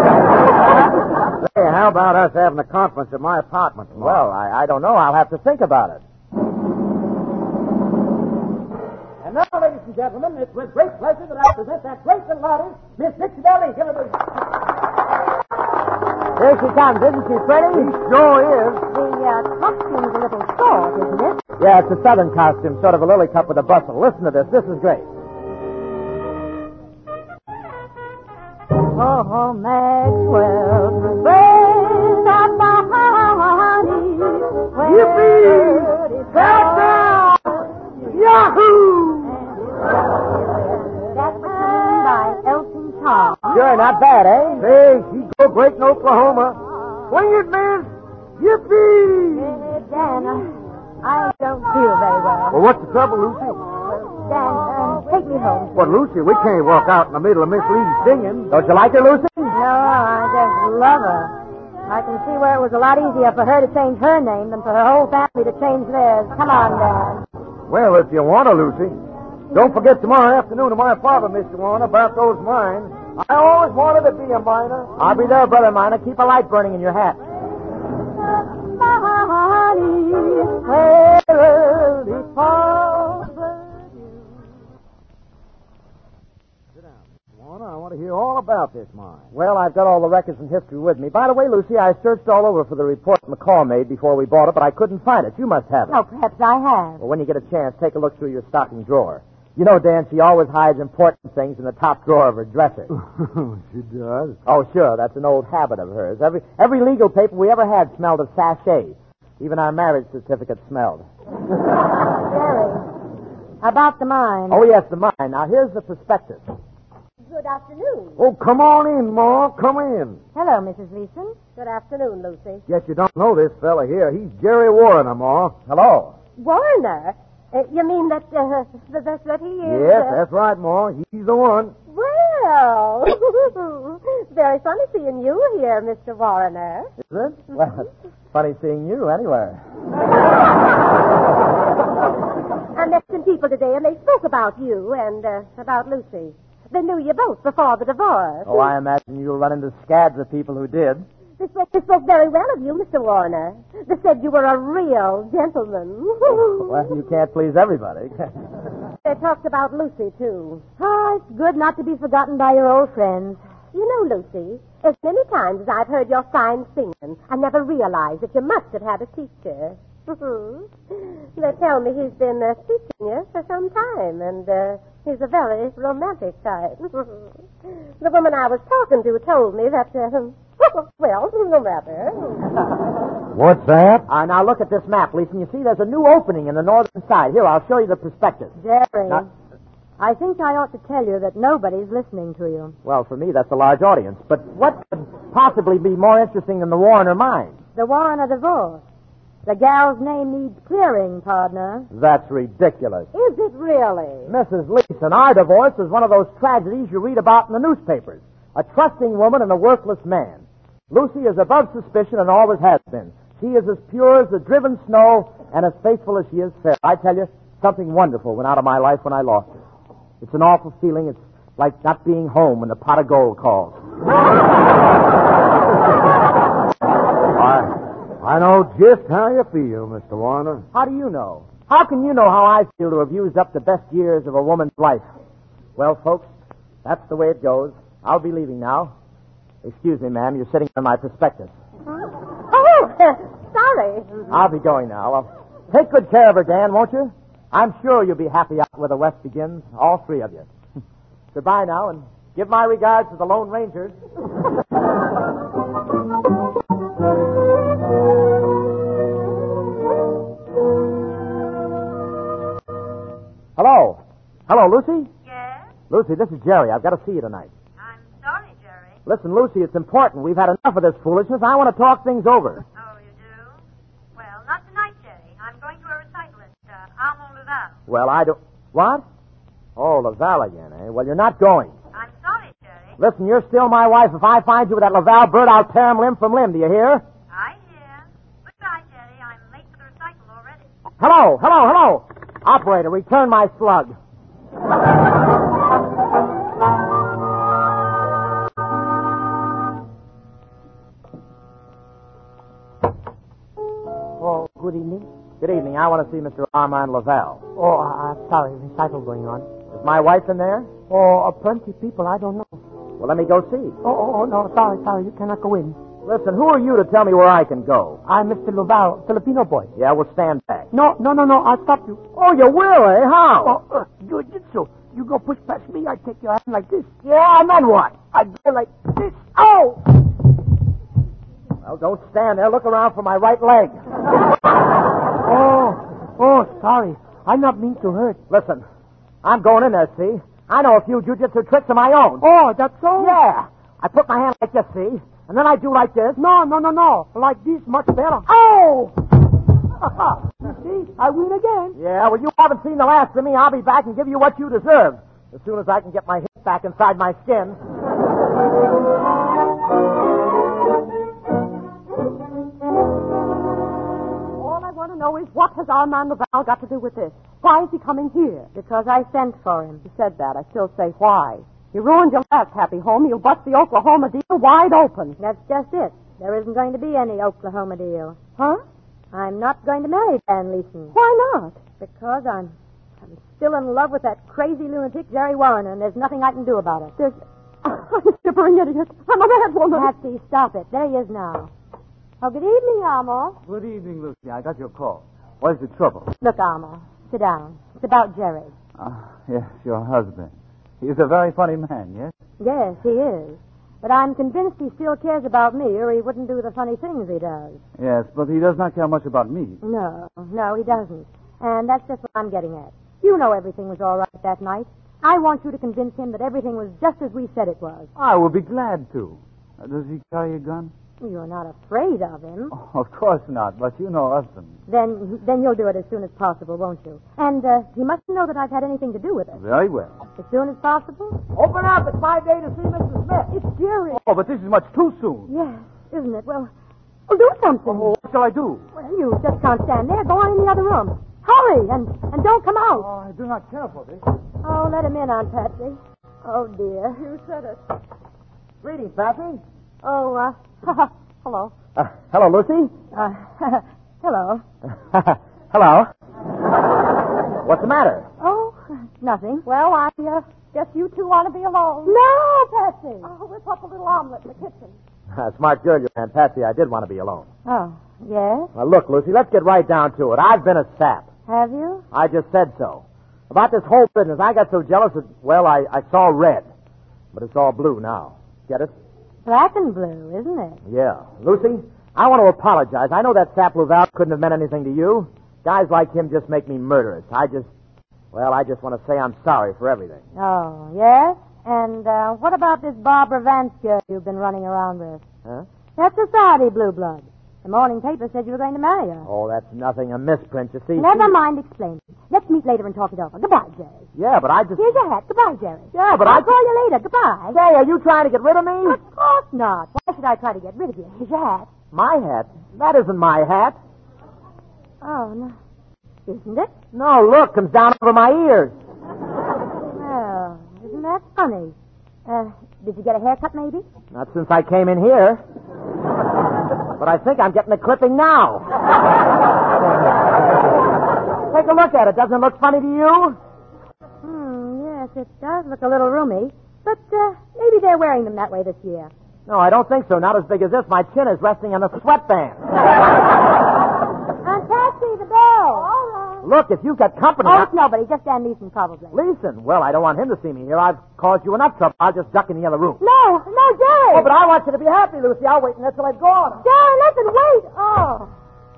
Hey, how about us having a conference at my apartment tomorrow? Well, I don't know. I'll have to think about it. And now, ladies and gentlemen, it's with great pleasure that I present that great little artist, Miss Dixie Belle Lee. Give her a... Here she comes, isn't she pretty? He sure is. The costume's a little short, isn't it? Yeah, it's a southern costume, sort of a lily cup with a bustle. Listen to this. This is great. Oh, Maxwell, where's our honey? Yippee! Countdown! Yahoo! That's written by Elton John. Sure, not bad, eh? Hey, she's go great in Oklahoma. Swing it, miss! Yippee! Dan, I don't feel very well. Well, what's the trouble, Lucy? Dan, take me home. Well, Lucy, we can't walk out in the middle of Miss Lee singing. Don't you like her, Lucy? No, I just love her. I can see where it was a lot easier for her to change her name than for her whole family to change theirs. Come on, Dan. Well, if you want to, Lucy. Don't forget tomorrow afternoon to my father, Mr. Warner, about those mines. I always wanted to be a miner. I'll be there, brother miner. Keep a light burning in your hat. Sit down, Mr. Warner. I want to hear all about this mine. Well, I've got all the records and history with me. By the way, Lucy, I searched all over for the report McCall made before we bought it, but I couldn't find it. You must have it. Oh, perhaps I have. Well, when you get a chance, take a look through your stocking drawer. You know, Dan, she always hides important things in the top drawer of her dresser. She does? Oh, sure. That's an old habit of hers. Every legal paper we ever had smelled of sachet. Even our marriage certificate smelled. Jerry, about the mine. Oh, yes, the mine. Now, here's the prospectus. Good afternoon. Oh, come on in, Ma. Come in. Hello, Mrs. Leeson. Good afternoon, Lucy. Guess you don't know this fella here. He's Jerry Warner, Ma. Hello. Warner? You mean that he is... Yes, that's right, Ma. He's the one. Well, very funny seeing you here, Mr. Warner. Is it? Well, it's funny seeing you anywhere. I met some people today, and they spoke about you and about Lucy. They knew you both before the divorce. Oh, I imagine you'll run into scads of people who did. They spoke very well of you, Mr. Warner. They said you were a real gentleman. Well, you can't please everybody. They talked about Lucy, too. Oh, it's good not to be forgotten by your old friends. You know, Lucy, as many times as I've heard your fine singing, I never realized that you must have had a teacher. They tell me he's been teaching you for some time, and he's a very romantic type. The woman I was talking to told me that, well, no matter. What's that? Now look at this map, Lisa. You see there's a new opening in the northern side. Here, I'll show you the prospectus. Jerry, Now- I think I ought to tell you that nobody's listening to you. Well, for me, that's a large audience. But what could possibly be more interesting than the Warner mine? The Warner divorce. The gal's name needs clearing, partner. That's ridiculous. Is it really? Mrs. Leeson, our divorce is one of those tragedies you read about in the newspapers. A trusting woman and a worthless man. Lucy is above suspicion and always has been. She is as pure as the driven snow and as faithful as she is fair. I tell you, something wonderful went out of my life when I lost her. It's an awful feeling. It's like not being home when the pot of gold calls. I know just how you feel, Mr. Warner. How do you know? How can you know how I feel to have used up the best years of a woman's life? Well, folks, that's the way it goes. I'll be leaving now. Excuse me, ma'am. You're sitting on my prospectus. Oh, sorry. I'll be going now. Well, take good care of her, Dan, won't you? I'm sure you'll be happy out where the West begins, all three of you. Goodbye now, and give my regards to the Lone Rangers. Hello. Hello, Lucy? Yes? Lucy, this is Jerry. I've got to see you tonight. I'm sorry, Jerry. Listen, Lucy, it's important. We've had enough of this foolishness. I want to talk things over. Oh, you do? Well, not tonight, Jerry. I'm going to a recital at Armand-Laval. Well, I don't... What? Oh, Laval again, eh? Well, you're not going. I'm sorry, Jerry. Listen, you're still my wife. If I find you with that Laval bird, I'll tear him limb from limb. Do you hear? I hear. Goodbye, Jerry. I'm late for the recital already. Hello, hello, hello. Operator, return my slug. Oh, good evening. Good evening. I want to see Mr. Armand Laval. Oh, I'm sorry. Recital going on. Is my wife in there? Oh, plenty people. I don't know. Well, let me go see. Oh, no. Sorry. You cannot go in. Listen, who are you to tell me where I can go? I'm Mr. Laval, Filipino boy. Yeah, well, stand back. No. I'll stop you. Oh, you will, eh? How? Oh, jiu-jitsu. You go push past me, I take your hand like this. Yeah, and then what? I go like this. Oh! Well, don't stand there. Look around for my right leg. Oh, sorry. I not mean to hurt. Listen, I'm going in there, see? I know a few jiu-jitsu tricks of my own. Oh, that's so? Yeah. I put my hand like this, see? And then I do like this. No. Like this, much better. Oh! You see, I win again. Yeah, well, you haven't seen the last of me. I'll be back and give you what you deserve. As soon as I can get my hip back inside my skin. All I want to know is what has Armand Laval got to do with this? Why is he coming here? Because I sent for him. You said that. I still say why. You ruined your last happy home. You'll bust the Oklahoma deal wide open. That's just it. There isn't going to be any Oklahoma deal. Huh? I'm not going to marry Van Leeson. Why not? Because I'm still in love with that crazy lunatic, Jerry Warren, and there's nothing I can do about it. I'm a shivering idiot. I'm a mad woman. Patsy, stop it. There he is now. Oh, good evening, Almo. Good evening, Lucy. I got your call. What is the trouble? Look, Almo, sit down. It's about Jerry. Yes, your husband. He's a very funny man, yes? Yes, he is. But I'm convinced he still cares about me, or he wouldn't do the funny things he does. Yes, but he does not care much about me. No, he doesn't. And that's just what I'm getting at. You know everything was all right that night. I want you to convince him that everything was just as we said it was. I will be glad to. Does he carry a gun? You're not afraid of him. Oh, of course not, but you know husband. Then you'll do it as soon as possible, won't you? And he mustn't know that I've had anything to do with it. Very well. As soon as possible? Open up. It's my day to see Mrs. Smith. It's Jerry. Oh, but this is much too soon. Yes, isn't it? Well, do something. Oh, what shall I do? Well, you just can't stand there. Go on in the other room. Hurry, and don't come out. Oh, I do not care for this. Oh, let him in, Aunt Patsy. Oh, dear. You said it. Greetings, Patsy. Oh, hello. Hello, Lucy. Hello. Hello. What's the matter? Oh, nothing. Well, I guess you two want to be alone. No, Patsy. Oh, whip up a little omelet in the kitchen. Smart girl, you Aunt Patsy. I did want to be alone. Oh, yes? Now, look, Lucy, let's get right down to it. I've been a sap. Have you? I just said so. About this whole business, I got so jealous that, well, I saw red. But it's all blue now. Get it? Black and blue, isn't it? Yeah. Lucy, I want to apologize. I know that sap Louval couldn't have meant anything to you. Guys like him just make me murderous. I just want to say I'm sorry for everything. Oh, yes? And what about this Barbara Vance girl you've been running around with? Huh? That's Society Blue Blood. The morning paper said you were going to marry her. Oh, that's nothing. A misprint, you see. Never mind explaining. Let's meet later and talk it over. Goodbye, Jerry. Yeah, but I just... Here's your hat. Goodbye, Jerry. Yeah, but I'll call you later. Goodbye. Say, are you trying to get rid of me? Of course not. Why should I try to get rid of you? Here's your hat. My hat? That isn't my hat. Oh, no. Isn't it? No, look, comes down over my ears. Well, isn't that funny? Did you get a haircut, maybe? Not since I came in here. But I think I'm getting a clipping now. Take a look at it. Doesn't it look funny to you? Yes, it does look a little roomy. But maybe they're wearing them that way this year. No, I don't think so. Not as big as this. My chin is resting on the sweatband. Aunt Patsy, the bell. All right. Look, if you get company... Oh, it's nobody. Just Dan Leeson, probably. Leeson? Well, I don't want him to see me here. I've caused you enough trouble. I'll just duck in the other room. No, Jerry. Oh, but I want you to be happy, Lucy. I'll wait until I've gone. Jerry, listen, wait. Oh.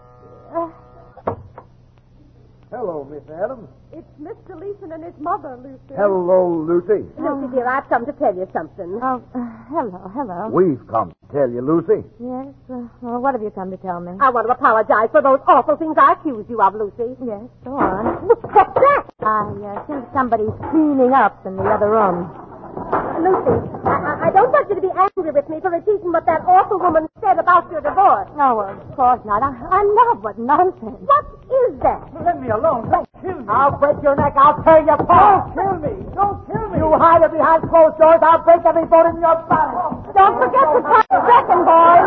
Hello, Miss Adams. It's Mr. Leeson and his mother, Lucy. Hello, Lucy. Lucy, dear, I've come to tell you something. Oh, hello. We've come to tell you, Lucy. Yes, well, what have you come to tell me? I want to apologize for those awful things I accused you of, Lucy. Yes, go on. What's that? I think somebody's cleaning up in the other room. Lucy, I don't want you to be angry with me for repeating what that awful woman said about your divorce. No, of course not. I love what nonsense. What is that? Let me alone. Don't kill me. I'll break your neck. I'll tear you apart. Don't kill me. Don't kill me. You hide it behind closed doors. I'll break every bone in your body. Don't forget to cut the second, boys.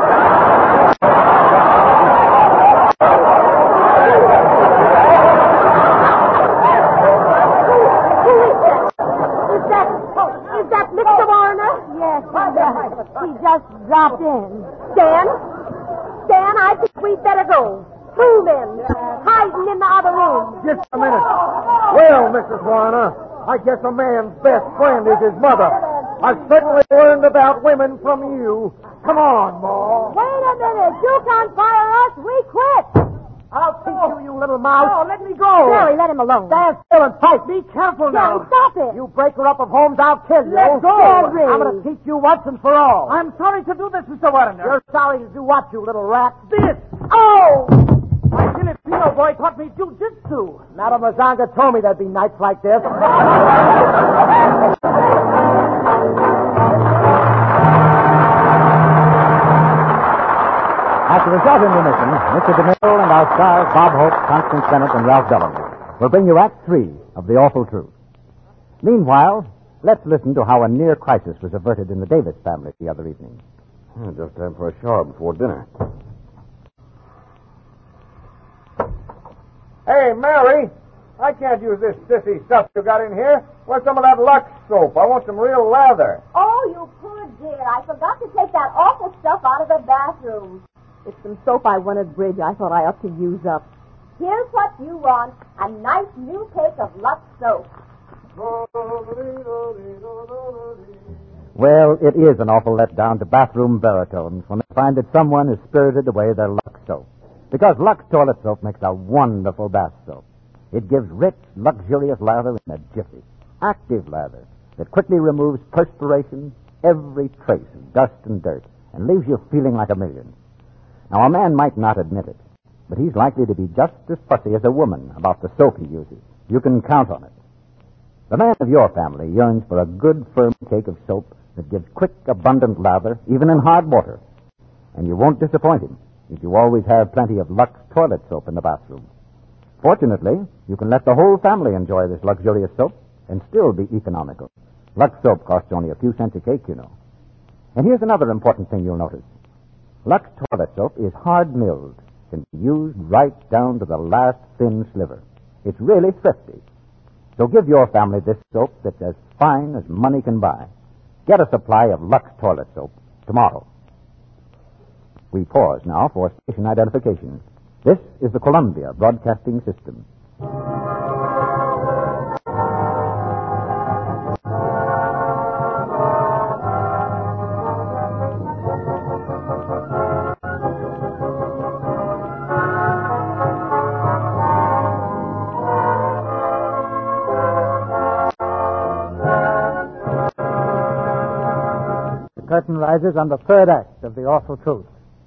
Is that Mr. Warner? Yes, he just dropped in. Dan, I think we'd better go. Two men, hiding in the other room. Just a minute. Well, Mrs. Warner, I guess a man's best friend is his mother. I've certainly learned about women from you. Come on, Ma. Wait a minute. You can't fire us. We quit. I'll teach you, you little mouse. Oh, let me go. Jerry, let him alone. Stand still and fight. Be careful Jerry, now. stop it. You breaker up of homes, I'll kill you. Let go. Jerry. I'm going to teach you once and for all. I'm sorry to do this, Mr. Warner. You're sorry to do what, you little rat? This. Oh! My Filipino boy taught me jujitsu. Madame Mazanga told me there'd be nights like this. After a short intermission, Mr. DeMille and our stars Bob Hope, Constance Bennett, and Ralph Bellamy will bring you Act 3 of The Awful Truth. Meanwhile, let's listen to how a near crisis was averted in the Davis family the other evening. Just time for a shower before dinner. Hey, Mary, I can't use this sissy stuff you got in here. Where's some of that Lux soap? I want some real lather. Oh, you poor dear. I forgot to take that awful stuff out of the bathroom. It's some soap I won at bridge I thought I ought to use up. Here's what you want. A nice new cake of Lux soap. Well, it is an awful letdown to bathroom baritones when they find that someone has spirited away their Lux soap. Because Lux toilet soap makes a wonderful bath soap. It gives rich, luxurious lather in a jiffy. Active lather that quickly removes perspiration, every trace of dust and dirt, and leaves you feeling like a million. Now, a man might not admit it, but he's likely to be just as fussy as a woman about the soap he uses. You can count on it. The man of your family yearns for a good, firm cake of soap that gives quick, abundant lather, even in hard water. And you won't disappoint him if you always have plenty of Lux toilet soap in the bathroom. Fortunately, you can let the whole family enjoy this luxurious soap and still be economical. Lux soap costs only a few cents a cake, you know. And here's another important thing you'll notice. Lux toilet soap is hard milled, can be used right down to the last thin sliver. It's really thrifty. So give your family this soap that's as fine as money can buy. Get a supply of Lux toilet soap tomorrow. We pause now for station identification. This is the Columbia Broadcasting System. The curtain rises on the third act of The Awful Truth.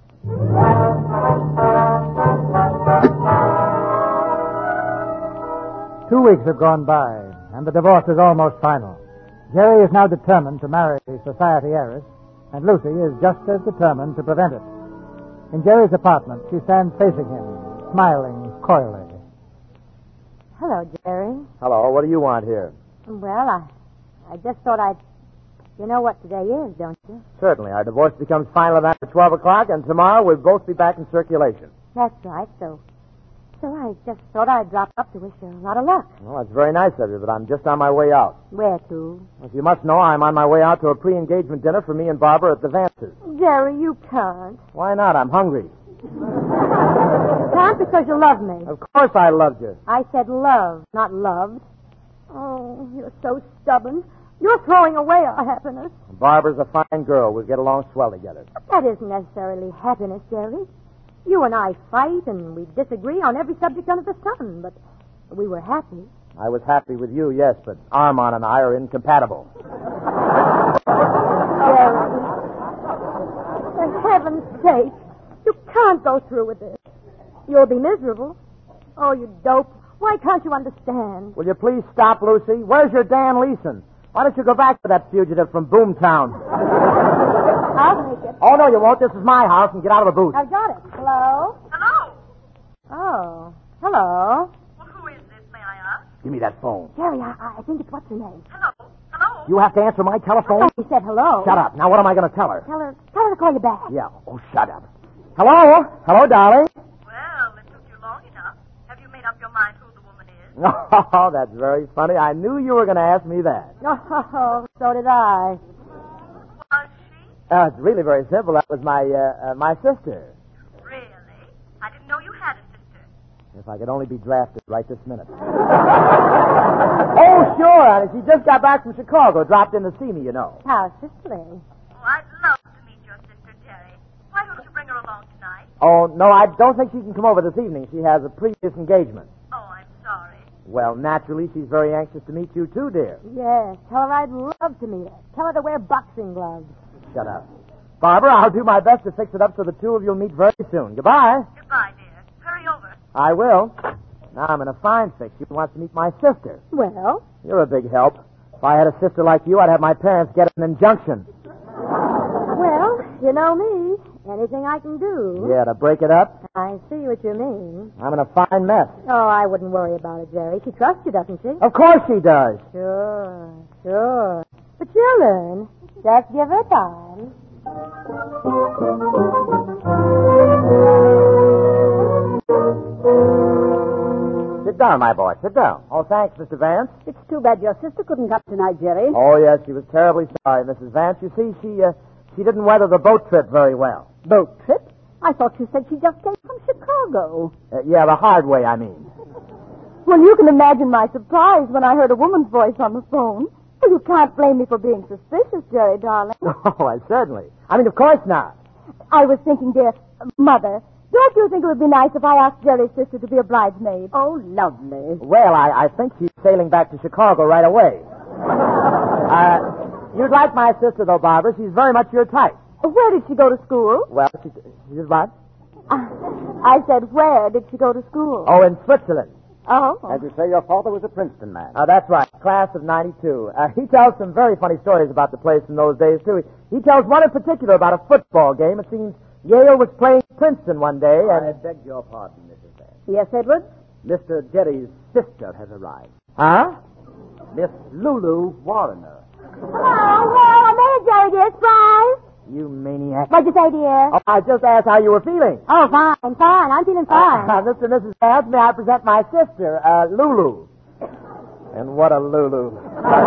2 weeks have gone by, and the divorce is almost final. Jerry is now determined to marry the society heiress, and Lucy is just as determined to prevent it. In Jerry's apartment, she stands facing him, smiling coyly. Hello, Jerry. Hello, what do you want here? Well, I just thought I'd... You know what today is, don't you? Certainly. Our divorce becomes final about 12 o'clock, and tomorrow we'll both be back in circulation. That's right, so I just thought I'd drop up to wish you a lot of luck. Well, that's very nice of you, but I'm just on my way out. Where to? As you must know, I'm on my way out to a pre-engagement dinner for me and Barbara at the Vances. Jerry, you can't. Why not? I'm hungry. You can't because you love me. Of course I loved you. I said love, not loved. Oh, you're so stubborn. You're throwing away our happiness. Barbara's a fine girl. We'll get along swell together. But that isn't necessarily happiness, Jerry. You and I fight and we disagree on every subject under the sun, but we were happy. I was happy with you, yes, but Armand and I are incompatible. Jerry, for heaven's sake, you can't go through with this. You'll be miserable. Oh, you dope. Why can't you understand? Will you please stop, Lucy? Where's your Dan Leeson? Why don't you go back to that fugitive from Boomtown? I'll take it. Oh, no, you won't. This is my house, and get out of the booth. I've got it. Hello? Hello. Oh, hello. Well, who is this, may I ask? Give me that phone. Jerry, I think it's what's her name. Hello. Hello. You have to answer my telephone? Oh, he said hello. Shut up. Now, what am I going to tell her? Tell her to call you back. Yeah. Oh, shut up. Hello? Hello, darling? Well, it took you long enough. Have you made up your mind who the woman is? Oh, that's very funny. I knew you were going to ask me that. Oh, so did I. Was she? It's really very simple. That was my sister. Really? I didn't know you had a sister. If I could only be drafted right this minute. Oh, sure, honey. She just got back from Chicago. Dropped in to see me, you know. How sisterly. Oh, I'd love to meet your sister, Jerry. Why don't you bring her along tonight? Oh, no, I don't think she can come over this evening. She has a previous engagement. Oh, I'm sorry. Well, naturally, she's very anxious to meet you, too, dear. Yes, tell her I'd love to meet her. Tell her to wear boxing gloves. Shut up. Barbara, I'll do my best to fix it up so the two of you will meet very soon. Goodbye. Goodbye, dear. Hurry over. I will. Now I'm in a fine fix. She wants to meet my sister. Well? You're a big help. If I had a sister like you, I'd have my parents get an injunction. Well, you know me. Anything I can do. Yeah, to break it up? I see what you mean. I'm in a fine mess. Oh, I wouldn't worry about it, Jerry. She trusts you, doesn't she? Of course she does. Sure. But she'll learn. Just give her time. Sit down, my boy. Sit down. Oh, thanks, Mr. Vance. It's too bad your sister couldn't come tonight, Jerry. Oh, yes, she was terribly sorry, Mrs. Vance. You see, she didn't weather the boat trip very well. Boat trip? I thought you said she just came from Chicago. Yeah, the hard way, I mean. Well, you can imagine my surprise when I heard a woman's voice on the phone. Well, you can't blame me for being suspicious, Jerry, darling. Oh, I certainly. I mean, of course not. I was thinking, dear, Mother, don't you think it would be nice if I asked Jerry's sister to be a bridesmaid? Oh, lovely. Well, I think she's sailing back to Chicago right away. You'd like my sister, though, Barbara. She's very much your type. Where did she go to school? Well, she did what? I said, where did she go to school? Oh, in Switzerland. Oh. As you say, your father was a Princeton man. That's right. Class of 92. He tells some very funny stories about the place in those days, too. He tells one in particular about a football game. It seems Yale was playing Princeton one day, and... I beg your pardon, Mrs. Vance. Yes, Edward? Mr. Jerry's sister has arrived. Huh? Miss Lulu Warner. Oh, there's Jerry, dear. Surprise. You maniac. What'd you say, dear? Oh, I just asked how you were feeling. Oh, fine. I'm feeling fine. Mr. and Mrs. Vance, may I present my sister, Lulu. And what a Lulu.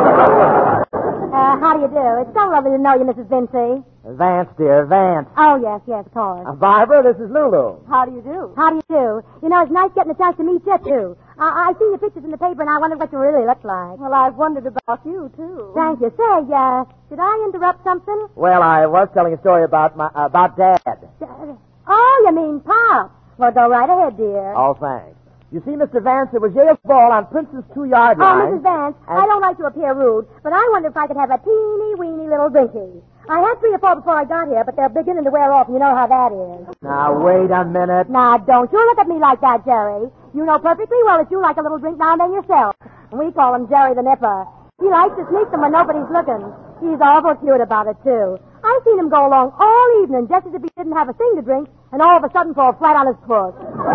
How do you do? It's so lovely to know you, Mrs. Vinci. Vance, dear, Vance. Oh, yes, of course. Barbara, this is Lulu. How do you do? How do you do? You know, it's nice getting a chance to meet you, too. I see your pictures in the paper, and I wondered what you really look like. Well, I've wondered about you, too. Thank you. Say, did I interrupt something? Well, I was telling a story about Dad. Oh, you mean Pop. Well, go right ahead, dear. Oh, thanks. You see, Mr. Vance, it was Yale's ball on Princeton's 2-yard line. Oh, Mrs. Vance, I don't like to appear rude, but I wonder if I could have a teeny-weeny little drinky. I had 3 or 4 before I got here, but they're beginning to wear off, and you know how that is. Now, wait a minute. Now, don't you look at me like that, Jerry. You know perfectly well that you like a little drink now and then yourself. And we call him Jerry the Nipper. He likes to sneak them when nobody's looking. He's awful cute about it, too. I've seen him go along all evening just as if he didn't have a thing to drink, and all of a sudden fall flat on his foot.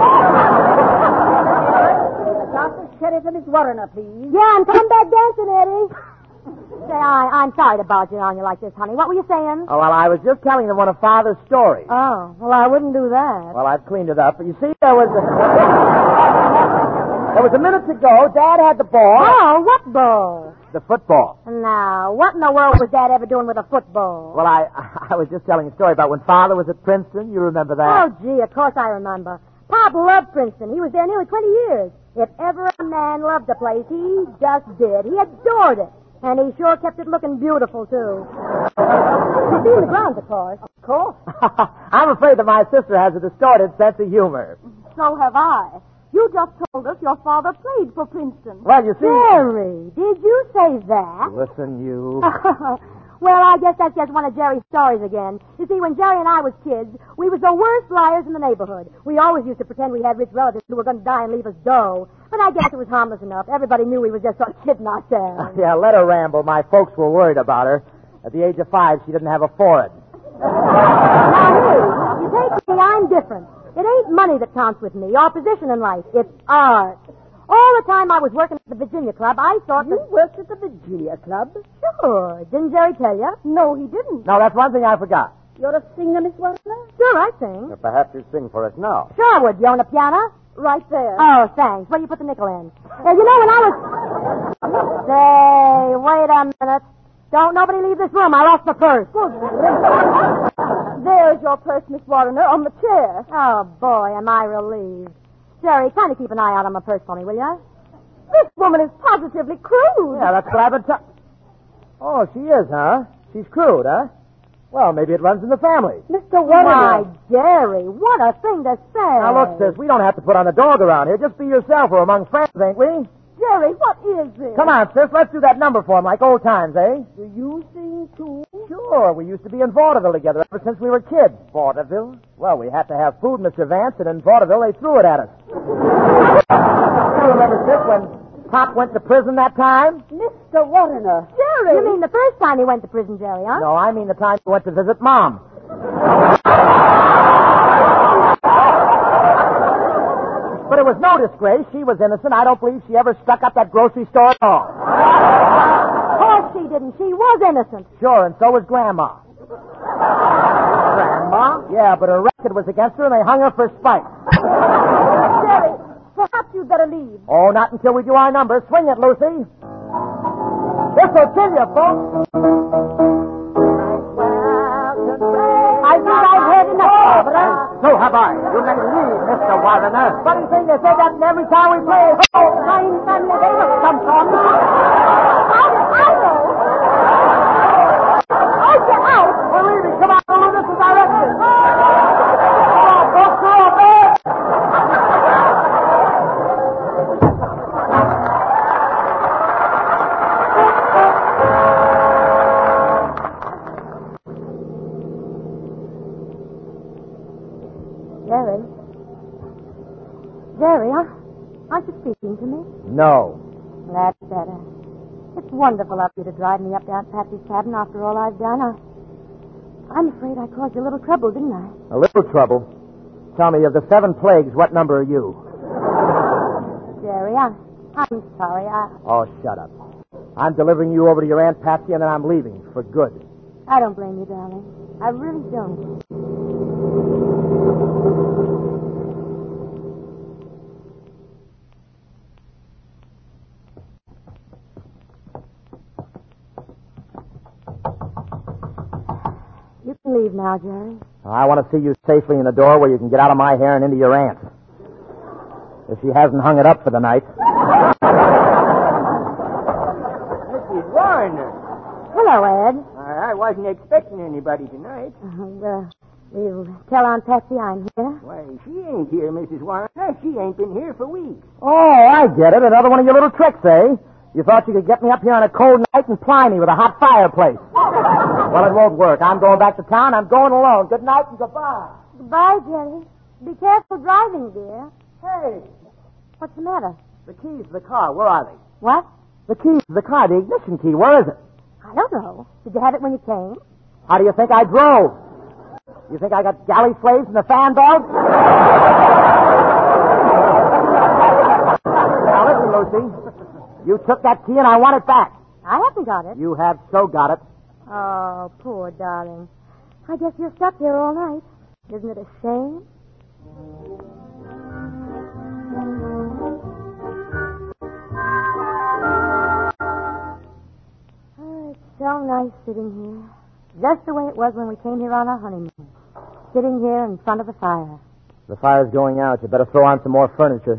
Dr. Sherry for Miss Warner, please. Yeah, and come back dancing, Eddie. Say, I'm sorry to barge in on you like this, honey. What were you saying? Oh, well, I was just telling them one of Father's stories. Oh, well, I wouldn't do that. Well, I've cleaned it up. But you see, there was a minute to go. Dad had the ball. Oh, what ball? The football. Now, what in the world was Dad ever doing with a football? Well, I was just telling a story about when Father was at Princeton. You remember that? Oh, gee, of course I remember. Pop loved Princeton. He was there nearly 20 years. If ever a man loved a place, he just did. He adored it. And he sure kept it looking beautiful, too. You've seen the grounds, of course. Of course. I'm afraid that my sister has a distorted sense of humor. So have I. You just told us your father played for Princeton. Well, you see... Jerry, did you say that? Listen, you... Well, I guess that's just one of Jerry's stories again. You see, when Jerry and I was kids, we was the worst liars in the neighborhood. We always used to pretend we had rich relatives who were going to die and leave us dough. But I guess it was harmless enough. Everybody knew we were just sort of kidding ourselves. Yeah, let her ramble. My folks were worried about her. At the age of 5, she didn't have a forehead. Now, you take me, I'm different. It ain't money that counts with me, or position in life. It's art. All the time I was working at the Virginia Club, I thought You worked at the Virginia Club? Sure. Didn't Jerry tell you? No, he didn't. No, that's one thing I forgot. You're a singer, Miss Warner? Sure, I sing. Perhaps you sing for us now. Sure I would. You own a piano? Right there. Oh, thanks. Where do you put the nickel in? You know, when I was... Say, wait a minute. Don't nobody leave this room. I lost the purse. There's your purse, Miss Warner, on the chair. Oh, boy, am I relieved. Jerry, kind of keep an eye out on my purse for me, will you? This woman is positively crude. Yeah, that's Clabber. Oh, she is, huh? She's crude, huh? Well, maybe it runs in the family. Mr. Warner. Why, Jerry, what a thing to say. Now, look, sis, we don't have to put on a dog around here. Just be yourself. We're among friends, ain't we? Jerry, what is this? Come on, sis. Let's do that number for him like old times, eh? Do you sing, too? Sure. We used to be in vaudeville together ever since we were kids. Vaudeville? Well, we had to have food, Mr. Vance, and in vaudeville they threw it at us. You remember, sis, when Pop went to prison that time? Mr. Warner. Jerry! You mean the first time he went to prison, Jerry, huh? No, I mean the time he went to visit Mom. But it was no disgrace. She was innocent. I don't believe she ever stuck up that grocery store at all. Of course she didn't. She was innocent. Sure, and so was Grandma. Grandma? Yeah, but her record was against her, and they hung her for spite. Jerry, perhaps you'd better leave. Oh, not until we do our number. Swing it, Lucy. This'll kill you, folks. I think I've heard enough, Barbara. So have I. You may leave, Mr. Warner. Funny thing, they say that every time we play. Oh, Fine family they must come from. How did I know? Oh, get out. we're leaving. Come on, Lulu. This is our exit. Come on, folks. Go up there. Jerry, aren't you speaking to me? No. That's better. It's wonderful of you to drive me up to Aunt Patsy's cabin after all I've done. I'm afraid I caused you a little trouble, didn't I? A little trouble? Tell me, of the 7 plagues, what number are you? Jerry, I'm sorry. Oh, shut up. I'm delivering you over to your Aunt Patsy, and then I'm leaving for good. I don't blame you, darling. I really don't. You can leave now, Jerry. I want to see you safely in the door where you can get out of my hair and into your aunt. If she hasn't hung it up for the night. Mrs. Warner. Hello, Ed. I wasn't expecting anybody tonight. We'll tell Aunt Patsy I'm here. Why, she ain't here, Mrs. Warner. She ain't been here for weeks. Oh, I get it. Another one of your little tricks, eh? You thought you could get me up here on a cold night and ply me with a hot fireplace. Well, it won't work. I'm going back to town. I'm going alone. Good night and goodbye. Goodbye, Jerry. Be careful driving, dear. Hey, What's the matter? the keys to the car, where are they? What? The keys to the car, the ignition key, where is it? I don't know. Did you have it when you came? How do you think I drove? You think I got galley slaves and the fan dogs? Now listen, Lucy. You took that key and I want it back. I haven't got it. You have so got it. Oh, poor darling. I guess you're stuck here all night. Isn't it a shame? Oh, it's so nice sitting here. Just the way it was when we came here on our honeymoon. Sitting here in front of the fire. The fire's going out. You better throw on some more furniture.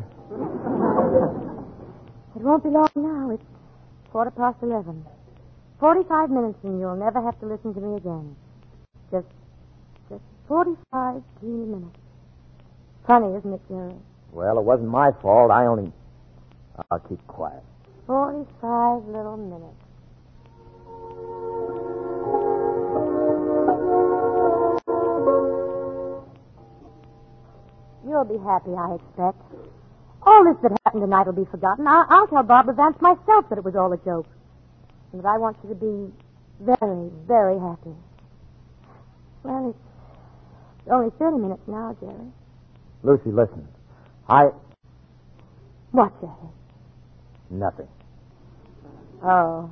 It won't be long now. It's 11:15. 45 minutes and you'll never have to listen to me again. Just 45 teeny minutes. Funny, isn't it, Jerry? Well, it wasn't my fault. I'll keep quiet. 45 little minutes. You'll be happy, I expect. All this that happened tonight will be forgotten. I'll tell Barbara Vance myself that it was all a joke. And that I want you to be very, very happy. Well, it's only 30 minutes now, Jerry. Lucy, listen. What, Jerry? Nothing. Oh.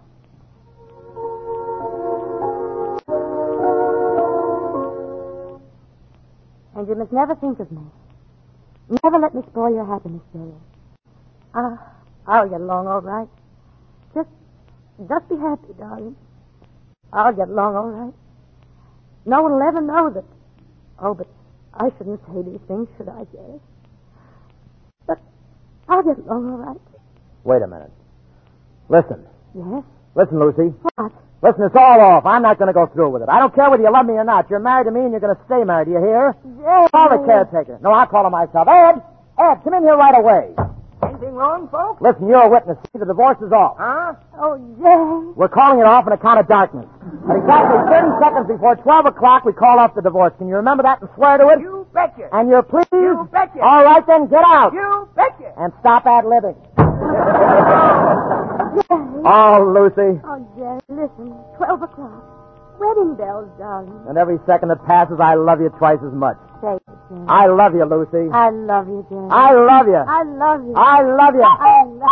And you must never think of me. Never let me spoil your happiness, Jerry. I'll get along all right. Just be happy, darling. I'll get along all right. No one will ever know that. Oh, but I shouldn't say these things, should I, Jerry? But I'll get along all right. Wait a minute. Listen. Yes? Listen, Lucy. What? Listen, it's all off. I'm not going to go through with it. I don't care whether you love me or not. You're married to me and you're going to stay married. Do you hear? Jerry. Call the caretaker. No, I'll call him myself. Ed, come in here right away. Anything wrong, folks? Listen, you're a witness. See, the divorce is off. Huh? Oh, Jerry. We're calling it off on account of darkness. At exactly 30 seconds before 12 o'clock, we call off the divorce. Can you remember that and swear to it? You betcha. And you're pleased? You betcha. All right, then, get out. You betcha. And stop ad-libbing. Jerry. Oh, Lucy. Oh, Jerry, listen. 12 o'clock. wedding bells, darling. And every second that passes, I love you twice as much. Say it, Jerry. I love you, Lucy. I love you, Jerry. I love you. I love you. I love you. I love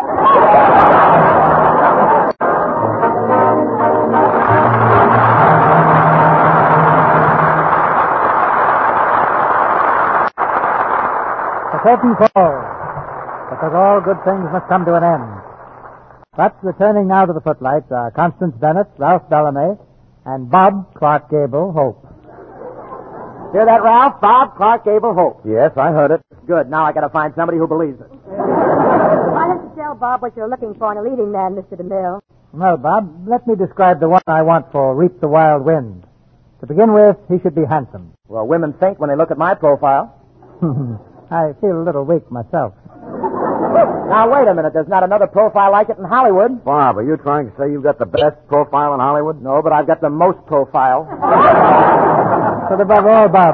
The curtain falls, because all good things must come to an end. But returning now to the footlights are Constance Bennett, Ralph Bellamy, and Bob Clark Gable Hope. Hear that, Ralph? Bob Clark Gable Hope. Yes, I heard it. Good. Now I got to find somebody who believes it. Why don't you tell Bob what you're looking for in a leading man, Mr. DeMille? Well, Bob, let me describe the one I want for Reap the Wild Wind. To begin with, he should be handsome. Well, women think when they look at my profile. I feel a little weak myself. Now, wait a minute. There's not another profile like it in Hollywood. Bob, are you trying to say you've got the best profile in Hollywood? No, but I've got the most profile. But above all, Bob,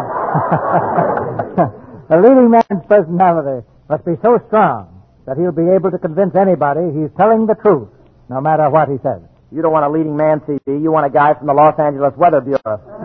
a leading man's personality must be so strong that he'll be able to convince anybody he's telling the truth, no matter what he says. You don't want a leading man, C.B. You want a guy from the Los Angeles Weather Bureau.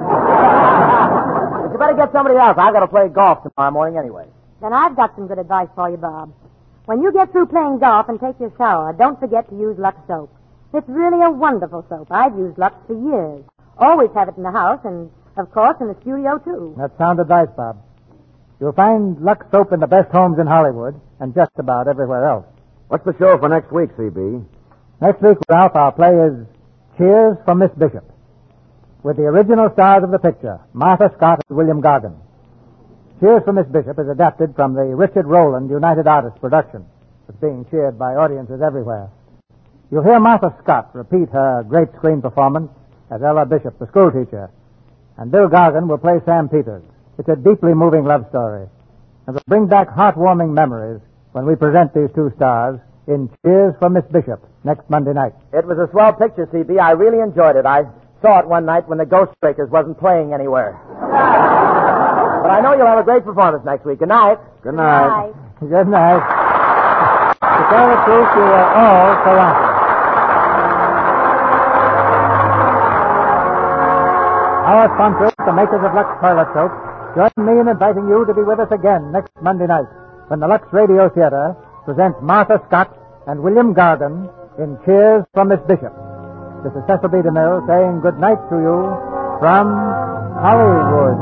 But you better get somebody else. I've got to play golf tomorrow morning anyway. Then I've got some good advice for you, Bob. When you get through playing golf and take your shower, don't forget to use Lux soap. It's really a wonderful soap. I've used Lux for years. Always have it in the house and, of course, in the studio, too. That's sound advice, Bob. You'll find Lux soap in the best homes in Hollywood and just about everywhere else. What's the show for next week, C.B.? Next week, Ralph, our play is Cheers from Miss Bishop, with the original stars of the picture, Martha Scott and William Gargan. Cheers from Miss Bishop is adapted from the Richard Rowland United Artists production. It's being cheered by audiences everywhere. You'll hear Martha Scott repeat her great screen performance as Ella Bishop, the schoolteacher, and Bill Gargan will play Sam Peters. It's a deeply moving love story, and will bring back heartwarming memories when we present these two stars in Cheers from Miss Bishop next Monday night. It was a swell picture, C.B. I really enjoyed it. I saw it one night when the Ghost Breakers wasn't playing anywhere. But I know you'll have a great performance next week. Good night. Good night. Good night. To tell the truth, you were all so welcome. Our sponsors, the makers of Lux Toilet Soap, join me in inviting you to be with us again next Monday night when the Lux Radio Theater presents Martha Scott and William Gargan in Cheers from Miss Bishop. This is Cecil B. DeMille saying good night to you from Hollywood.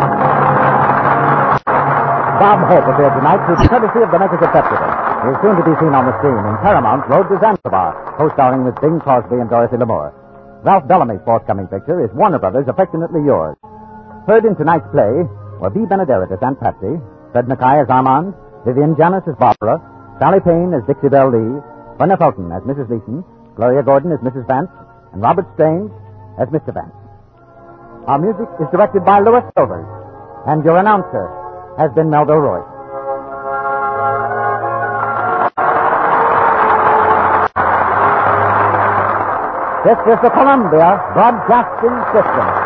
Bob Hope appeared tonight through the courtesy of the makers of Pepsodent. He is soon to be seen on the screen in Paramount's Road to Zanzibar, co-starring with Bing Crosby and Dorothy Lamour. Ralph Bellamy's forthcoming picture is Warner Brothers' Affectionately Yours. Heard in tonight's play were B. Benaderet as Aunt Patsy, Fred Mackay as Armand, Vivian Janis as Barbara, Sally Payne as Dixie Belle Lee, Verna Felton as Mrs. Leeson, Gloria Gordon as Mrs. Vance, and Robert Strange as Mr. Vance. Our music is directed by Louis Silvers, and your announcer has been Meldo Roy. This is the Columbia Broadcasting System.